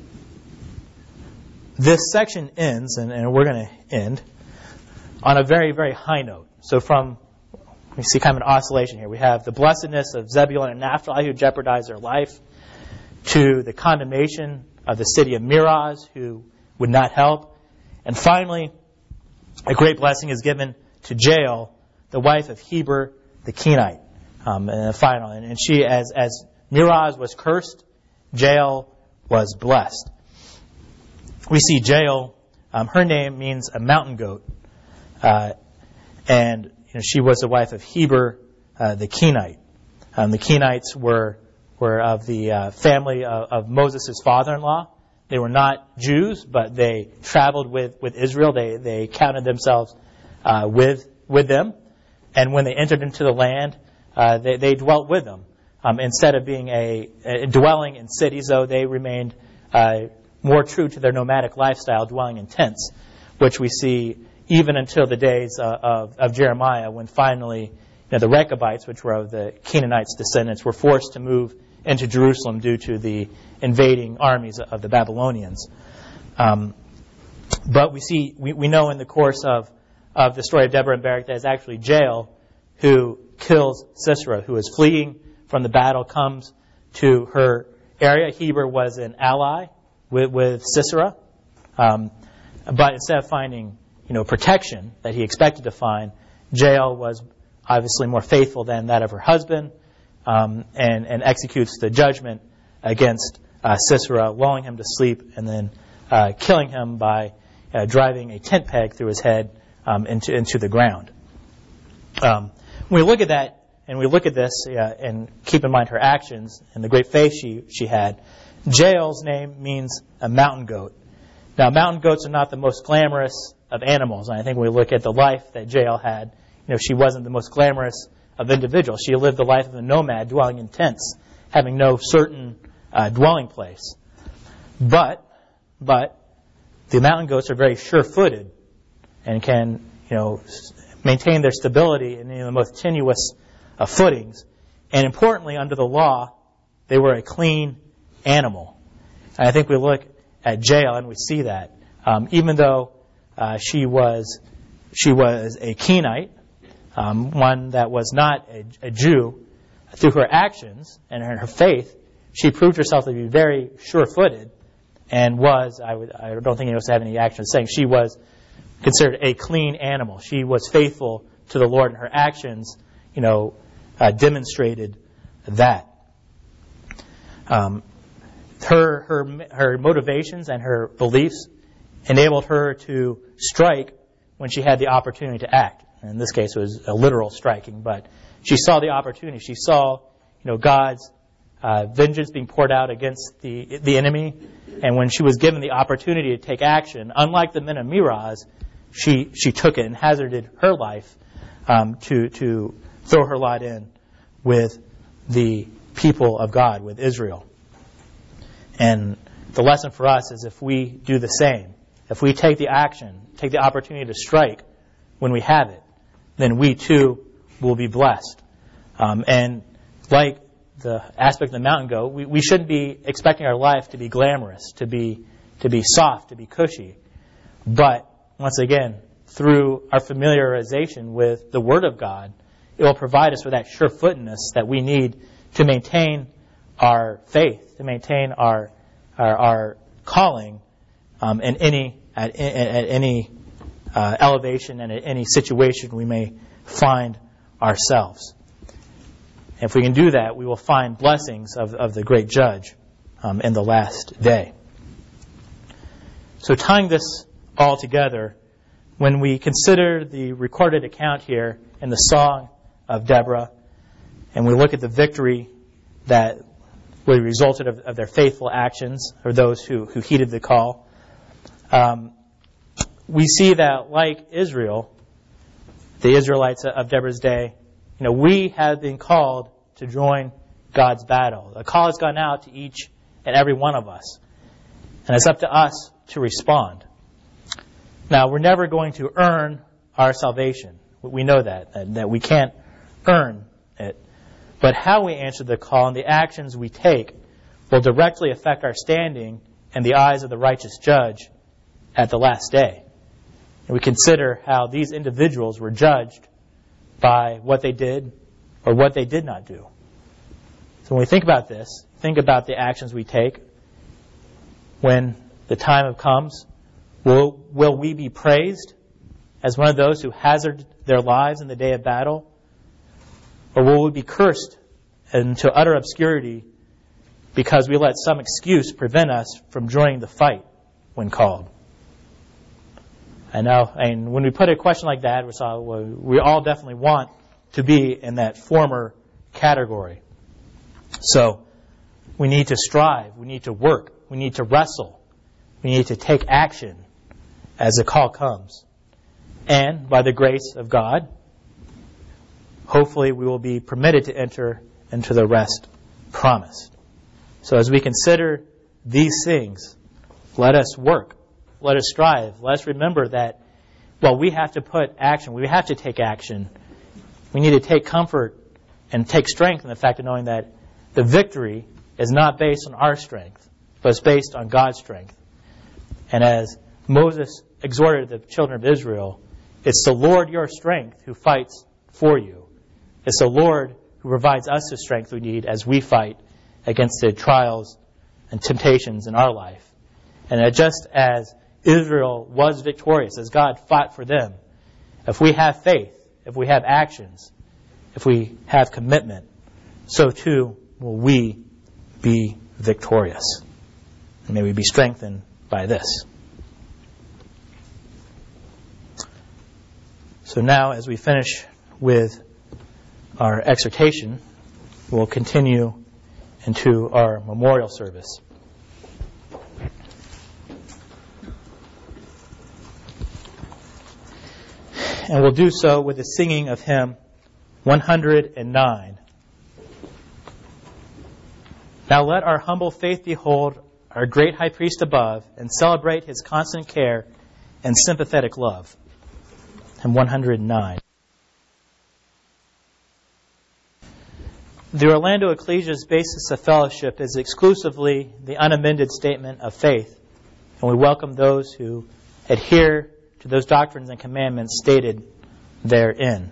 This section ends, and we're going to end, on a very, very high note. So we see kind of an oscillation here. We have the blessedness of Zebulun and Naphtali who jeopardized their life, to the condemnation of the city of Meroz who would not help. And finally, a great blessing is given to Jael, the wife of Heber the Kenite. And she, as Meroz was cursed, Jael was blessed. We see Jael, her name means a mountain goat. And she was the wife of Heber the Kenite. The Kenites were of the family of Moses' father-in-law. They were not Jews, but they traveled with Israel. They counted themselves with them. And when they entered into the land, they dwelt with them. instead of being dwelling in cities, though they remained more true to their nomadic lifestyle, dwelling in tents, which we see even until the days of Jeremiah, when finally the Rechabites, which were of the Canaanites' descendants, were forced to move into Jerusalem due to the invading armies of the Babylonians. But we know in the course of the story of Deborah and Barak that it's actually Jael who kills Sisera, who is fleeing from the battle, comes to her area. Heber was an ally with Sisera, but instead of finding protection that he expected to find, Jael was obviously more faithful than that of her husband, and executes the judgment against Sisera, lulling him to sleep and then killing him by driving a tent peg through his head into the ground. When we look at that and we look at this and keep in mind her actions and the great faith she had, Jael's name means a mountain goat. Now, mountain goats are not the most glamorous of animals, and I think when we look at the life that Jael had, she wasn't the most glamorous of individuals. She lived the life of a nomad, dwelling in tents, having no certain dwelling place. But the mountain goats are very sure-footed and can, maintain their stability in the most tenuous of footings. And importantly, under the law, they were a clean animal. And I think we look at Jael and we see that. Even though she was a Kenite, one that was not a Jew, through her actions and her faith, she proved herself to be very sure-footed and was, I don't think anyone else have any action saying, she was considered a clean animal. She was faithful to the Lord, and her actions, demonstrated that. Her motivations and her beliefs enabled her to strike when she had the opportunity to act. In this case, it was a literal striking, but she saw the opportunity. She saw, God's vengeance being poured out against the enemy, and when she was given the opportunity to take action, unlike the men of Meroz, she took it and hazarded her life to throw her lot in with the people of God, with Israel. And the lesson for us is if we do the same, if we take the action, take the opportunity to strike when we have it, then we too will be blessed. And like the aspect of the mountain goat, we shouldn't be expecting our life to be glamorous, to be soft, to be cushy. But once again, through our familiarization with the Word of God, it will provide us with that sure-footedness that we need to maintain our faith, to maintain our calling at any elevation and at any situation we may find ourselves. If we can do that, we will find blessings of the great Judge in the last day. So tying this all together, when we consider the recorded account here in the Song of Deborah, and we look at the victory that resulted of their faithful actions, or those who heeded the call, we see that, like Israel, the Israelites of Deborah's day, we have been called to join God's battle. The call has gone out to each and every one of us, and it's up to us to respond. Now, we're never going to earn our salvation. We know that we can't earn it. But how we answer the call and the actions we take will directly affect our standing in the eyes of the righteous Judge at the last day. And we consider how these individuals were judged by what they did or what they did not do. So when we think about this, think about the actions we take. When the time comes, will we be praised as one of those who hazarded their lives in the day of battle? Or will we be cursed into utter obscurity because we let some excuse prevent us from joining the fight when called? I know, and when we put a question like that, we all definitely want to be in that former category. So we need to strive, we need to work, we need to wrestle, we need to take action as the call comes. And by the grace of God, hopefully we will be permitted to enter into the rest promised. So as we consider these things, let us work, let us strive, let us remember that while we have to we have to take action, we need to take comfort and take strength in the fact of knowing that the victory is not based on our strength, but it's based on God's strength. And as Moses exhorted the children of Israel, it's the Lord your strength who fights for you. It's the Lord who provides us the strength we need as we fight against the trials and temptations in our life. And that just as Israel was victorious, as God fought for them, if we have faith, if we have actions, if we have commitment, so too will we be victorious. And may we be strengthened by this. So now, as we finish with our exhortation, we'll continue into our memorial service. And we'll do so with the singing of hymn 109. Now let our humble faith behold our great high priest above and celebrate his constant care and sympathetic love. Hymn 109. The Orlando Ecclesia's basis of fellowship is exclusively the unamended statement of faith, and we welcome those who adhere to those doctrines and commandments stated therein.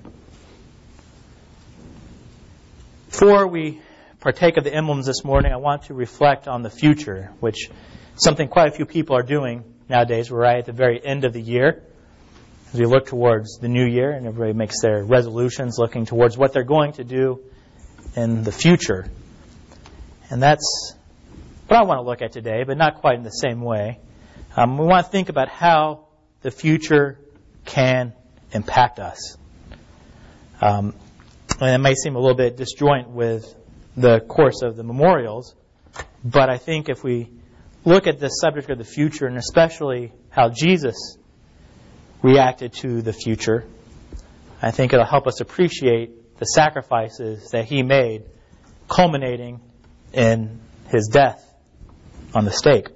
Before we partake of the emblems this morning, I want to reflect on the future, which is something quite a few people are doing nowadays. We're right at the very end of the year. As we look towards the new year, and everybody makes their resolutions looking towards what they're going to do in the future. And that's what I want to look at today, but not quite in the same way. We want to think about how the future can impact us. And it may seem a little bit disjoint with the course of the memorials, but I think if we look at the subject of the future, and especially how Jesus reacted to the future, I think it'll help us appreciate the sacrifices that he made, culminating in his death on the stake.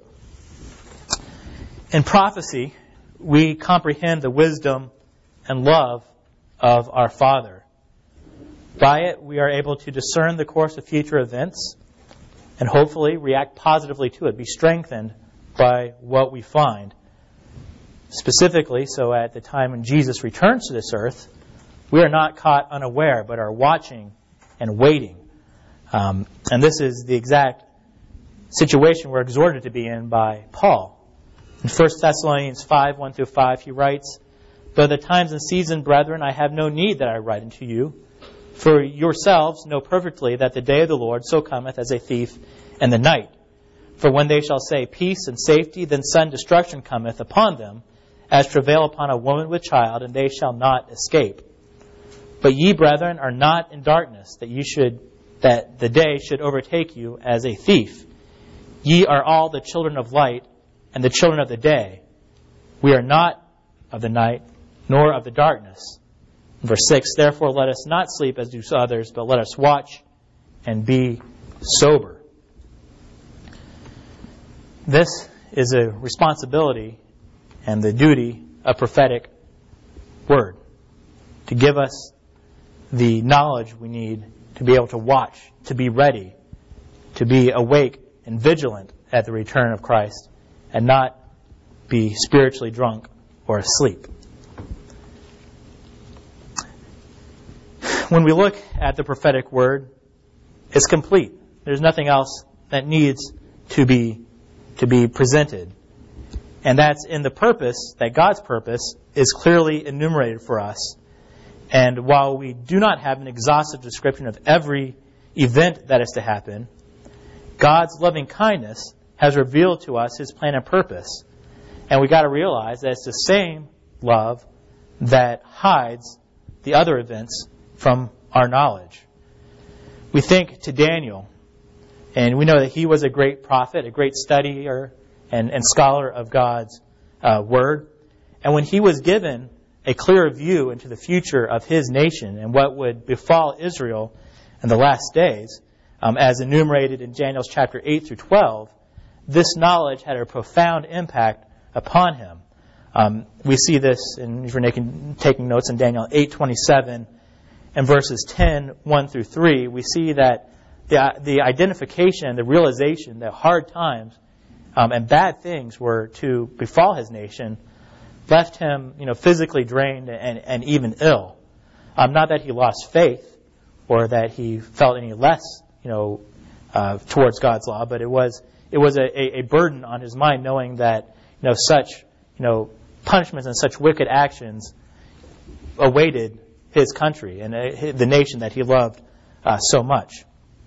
In prophecy, we comprehend the wisdom and love of our Father. By it, we are able to discern the course of future events and hopefully react positively to it, be strengthened by what we find. Specifically, so at the time when Jesus returns to this earth, we are not caught unaware, but are watching and waiting. And this is the exact situation we're exhorted to be in by Paul. In 1 Thessalonians 5, 1-5, he writes, "Though the times and season, brethren, I have no need that I write unto you. For yourselves know perfectly that the day of the Lord so cometh as a thief in the night. For when they shall say peace and safety, then sudden destruction cometh upon them, as travail upon a woman with child, and they shall not escape. But ye, brethren, are not in darkness, that the day should overtake you as a thief. Ye are all the children of light and the children of the day. We are not of the night, nor of the darkness." Verse 6, "Therefore let us not sleep as do others, but let us watch and be sober." This is a responsibility and the duty of prophetic word, to give us the knowledge we need to be able to watch, to be ready, to be awake and vigilant at the return of Christ, and not be spiritually drunk or asleep. When we look at the prophetic word, it's complete. There's nothing else that needs to be presented. And that's in the purpose, that God's purpose is clearly enumerated for us. And while we do not have an exhaustive description of every event that is to happen, God's loving kindness has revealed to us his plan and purpose. And we got to realize that it's the same love that hides the other events from our knowledge. We think to Daniel, and we know that he was a great prophet, a great studier and scholar of God's word. And when he was given a clear view into the future of his nation and what would befall Israel, and the last days, as enumerated in Daniel chapter 8 through 12, this knowledge had a profound impact upon him. We see this, if you're taking notes, in Daniel 8:27 and verses 10, 1 through 3. We see that the identification, the realization that hard times and bad things were to befall his nation left him, physically drained and even ill. Not that he lost faith or that he felt any less, towards God's law, but it was a burden on his mind, knowing that such punishments and such wicked actions awaited his country and the nation that he loved so much.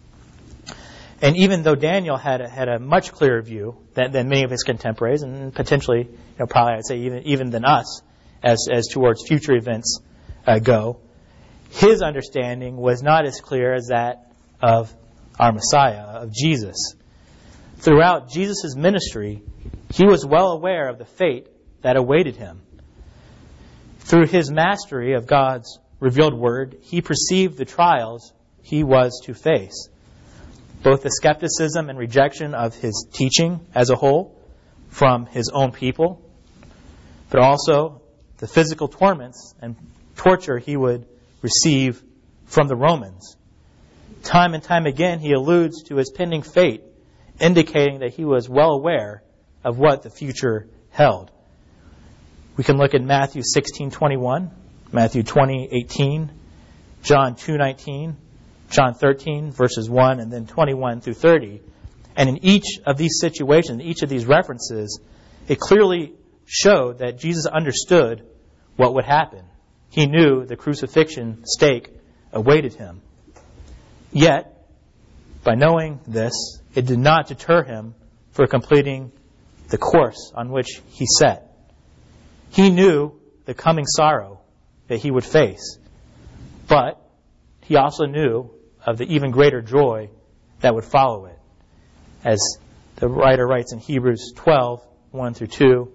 And even though Daniel had a much clearer view than many of his contemporaries, and potentially, probably I'd say even than us, as towards future events go, his understanding was not as clear as that of our Messiah, of Jesus. Throughout Jesus' ministry, he was well aware of the fate that awaited him. Through his mastery of God's revealed word, he perceived the trials he was to face. Both the skepticism and rejection of his teaching as a whole from his own people, but also the physical torments and torture he would receive from the Romans. Time and time again, he alludes to his pending fate, indicating that he was well aware of what the future held. We can look at Matthew 16:21, Matthew 20:18, John 2:19, John 13, verses 1, and then 21 through 30. And in each of these situations, each of these references, it clearly showed that Jesus understood what would happen. He knew the crucifixion stake awaited him. Yet, by knowing this, it did not deter him from completing the course on which he set. He knew the coming sorrow that he would face, but he also knew of the even greater joy that would follow it. As the writer writes in Hebrews 12, 1 through 2,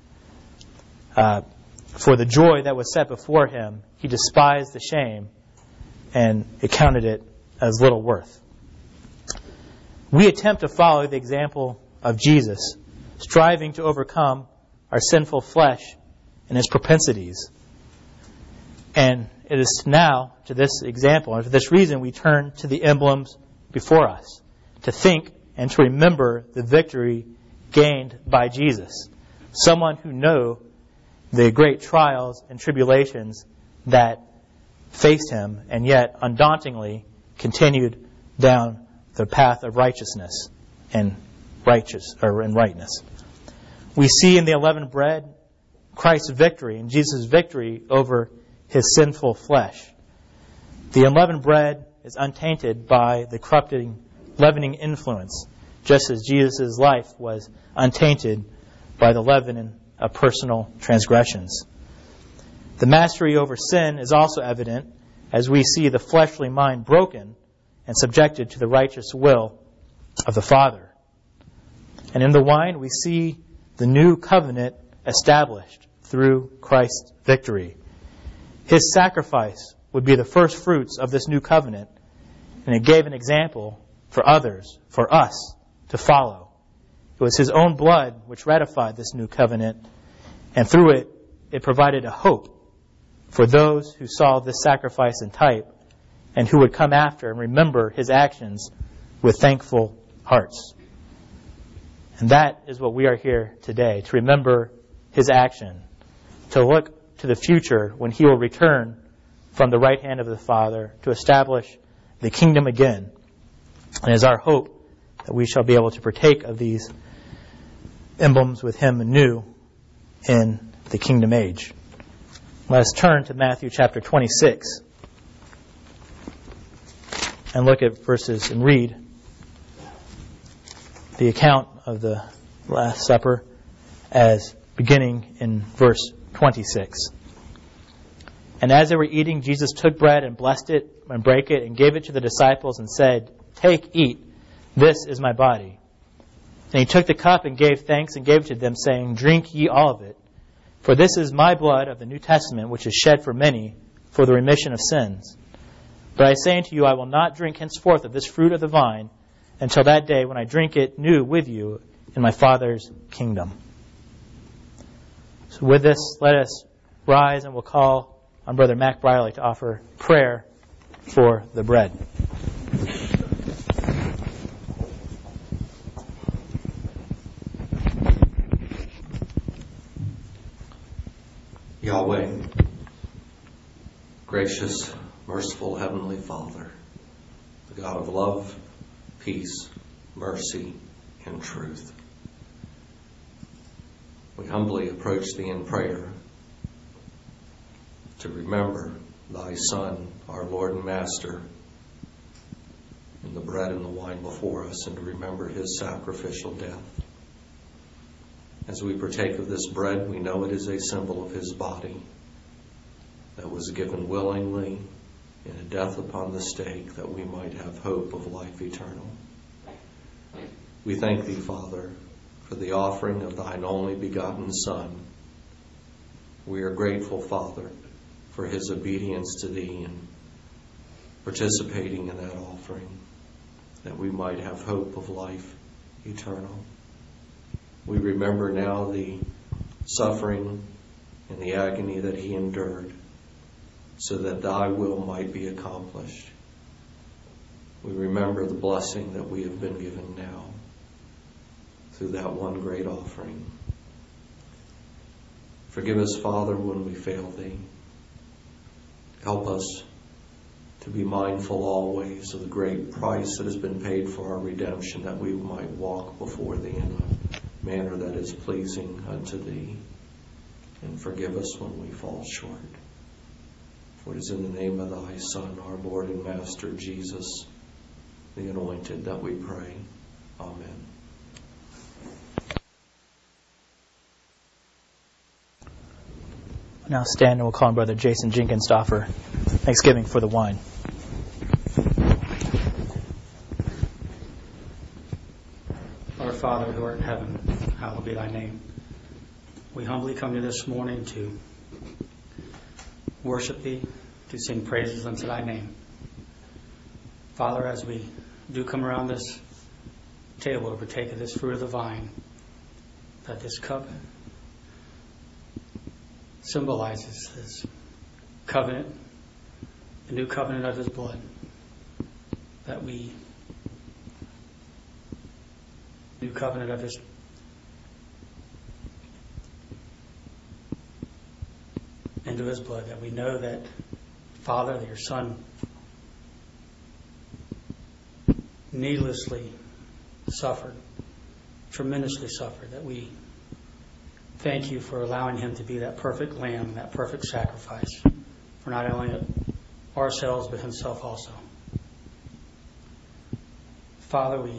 for the joy that was set before him, he despised the shame and accounted it as little worth. We attempt to follow the example of Jesus, striving to overcome our sinful flesh and its propensities. And it is now, to this example, and for this reason, we turn to the emblems before us, to think and to remember the victory gained by Jesus, someone who knew the great trials and tribulations that faced him, and yet undauntingly continued down the path of righteousness and rightness. We see in the unleavened bread Christ's victory and Jesus' victory over his sinful flesh. The unleavened bread is untainted by the corrupting, leavening influence, just as Jesus' life was untainted by the leaven of personal transgressions. The mastery over sin is also evident as we see the fleshly mind broken and subjected to the righteous will of the Father. And in the wine we see the new covenant established through Christ's victory. His sacrifice would be the first fruits of this new covenant, and it gave an example for others, for us, to follow. It was his own blood which ratified this new covenant, and through it, it provided a hope for those who saw this sacrifice in type and who would come after and remember his actions with thankful hearts. And that is what we are here today, to remember his action, to look to the future when he will return from the right hand of the Father to establish the kingdom again. And it is our hope that we shall be able to partake of these emblems with him anew in the kingdom age. Let us turn to Matthew chapter 26 and look at verses and read the account of the Last Supper as beginning in verse 26. And as they were eating, Jesus took bread and blessed it and brake it and gave it to the disciples and said, "Take, eat, this is my body." And he took the cup and gave thanks and gave it to them, saying, "Drink ye all of it, for this is my blood of the New Testament, which is shed for many for the remission of sins. But I say unto you, I will not drink henceforth of this fruit of the vine until that day when I drink it new with you in my Father's kingdom. So with this, let us rise and we'll call on Brother Mac Briley to offer prayer for the bread. Yahweh, gracious, merciful Heavenly Father, the God of love, peace, mercy, and truth. We humbly approach Thee in prayer to remember Thy Son, our Lord and Master, in the bread and the wine before us, and to remember His sacrificial death. As we partake of this bread, we know it is a symbol of His body that was given willingly in a death upon the stake that we might have hope of life eternal. We thank Thee, Father, for the offering of Thine only begotten Son. We are grateful, Father, for His obedience to Thee and participating in that offering, that we might have hope of life eternal. We remember now the suffering and the agony that He endured so that Thy will might be accomplished. We remember the blessing that we have been given now through that one great offering. Forgive us, Father, when we fail Thee. Help us to be mindful always of the great price that has been paid for our redemption, that we might walk before Thee in a manner that is pleasing unto Thee. And forgive us when we fall short. For it is in the name of Thy Son, our Lord and Master, Jesus, the Anointed, that we pray. Amen. Now stand and we'll call on Brother Jason Jenkins to offer thanksgiving for the wine. Our Father who art in heaven, hallowed be Thy name. We humbly come to this morning to worship Thee, to sing praises unto Thy name. Father, as we do come around this table to partake of this fruit of the vine, that this cup symbolizes this covenant, the new covenant of His blood, that we, new covenant of His into His blood, that we know that, Father, that Your Son needlessly suffered, tremendously suffered, that we thank You for allowing Him to be that perfect lamb, that perfect sacrifice for not only ourselves but Himself also. Father, we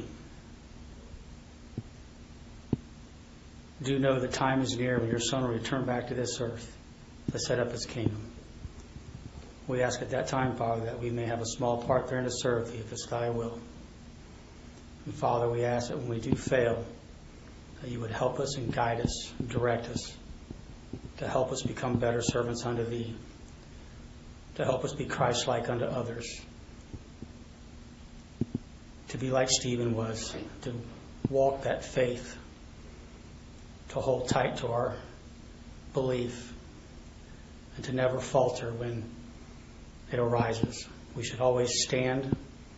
do know the time is near when Your Son will return back to this earth to set up His kingdom. We ask at that time, Father, that we may have a small part therein to serve Thee if it's Thy will. And Father, we ask that when we do fail, that You would help us and guide us and direct us, to help us become better servants unto Thee, to help us be Christ-like unto others, to be like Stephen was, to walk that faith, to hold tight to our belief, and to never falter when it arises. We should always stand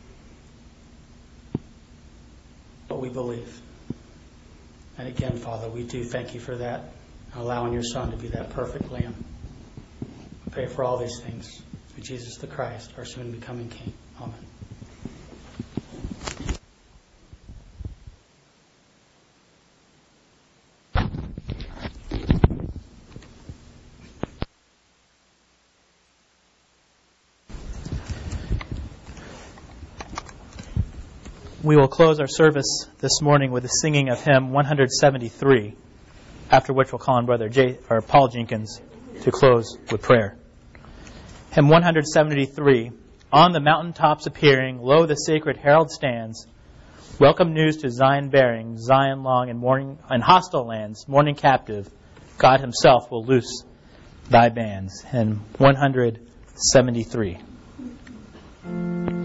what we believe. And again, Father, we do thank You for that, allowing Your Son to be that perfect lamb. We pray for all these things through Jesus the Christ, our soon becoming King. Amen. We will close our service this morning with the singing of hymn 173, after which we'll call on Brother Paul Jenkins to close with prayer. Hymn 173, On the mountaintops appearing, lo, the sacred herald stands, welcome news to Zion bearing, Zion long and hostile lands, mourning captive, God Himself will loose Thy bands. Hymn 173. Amen.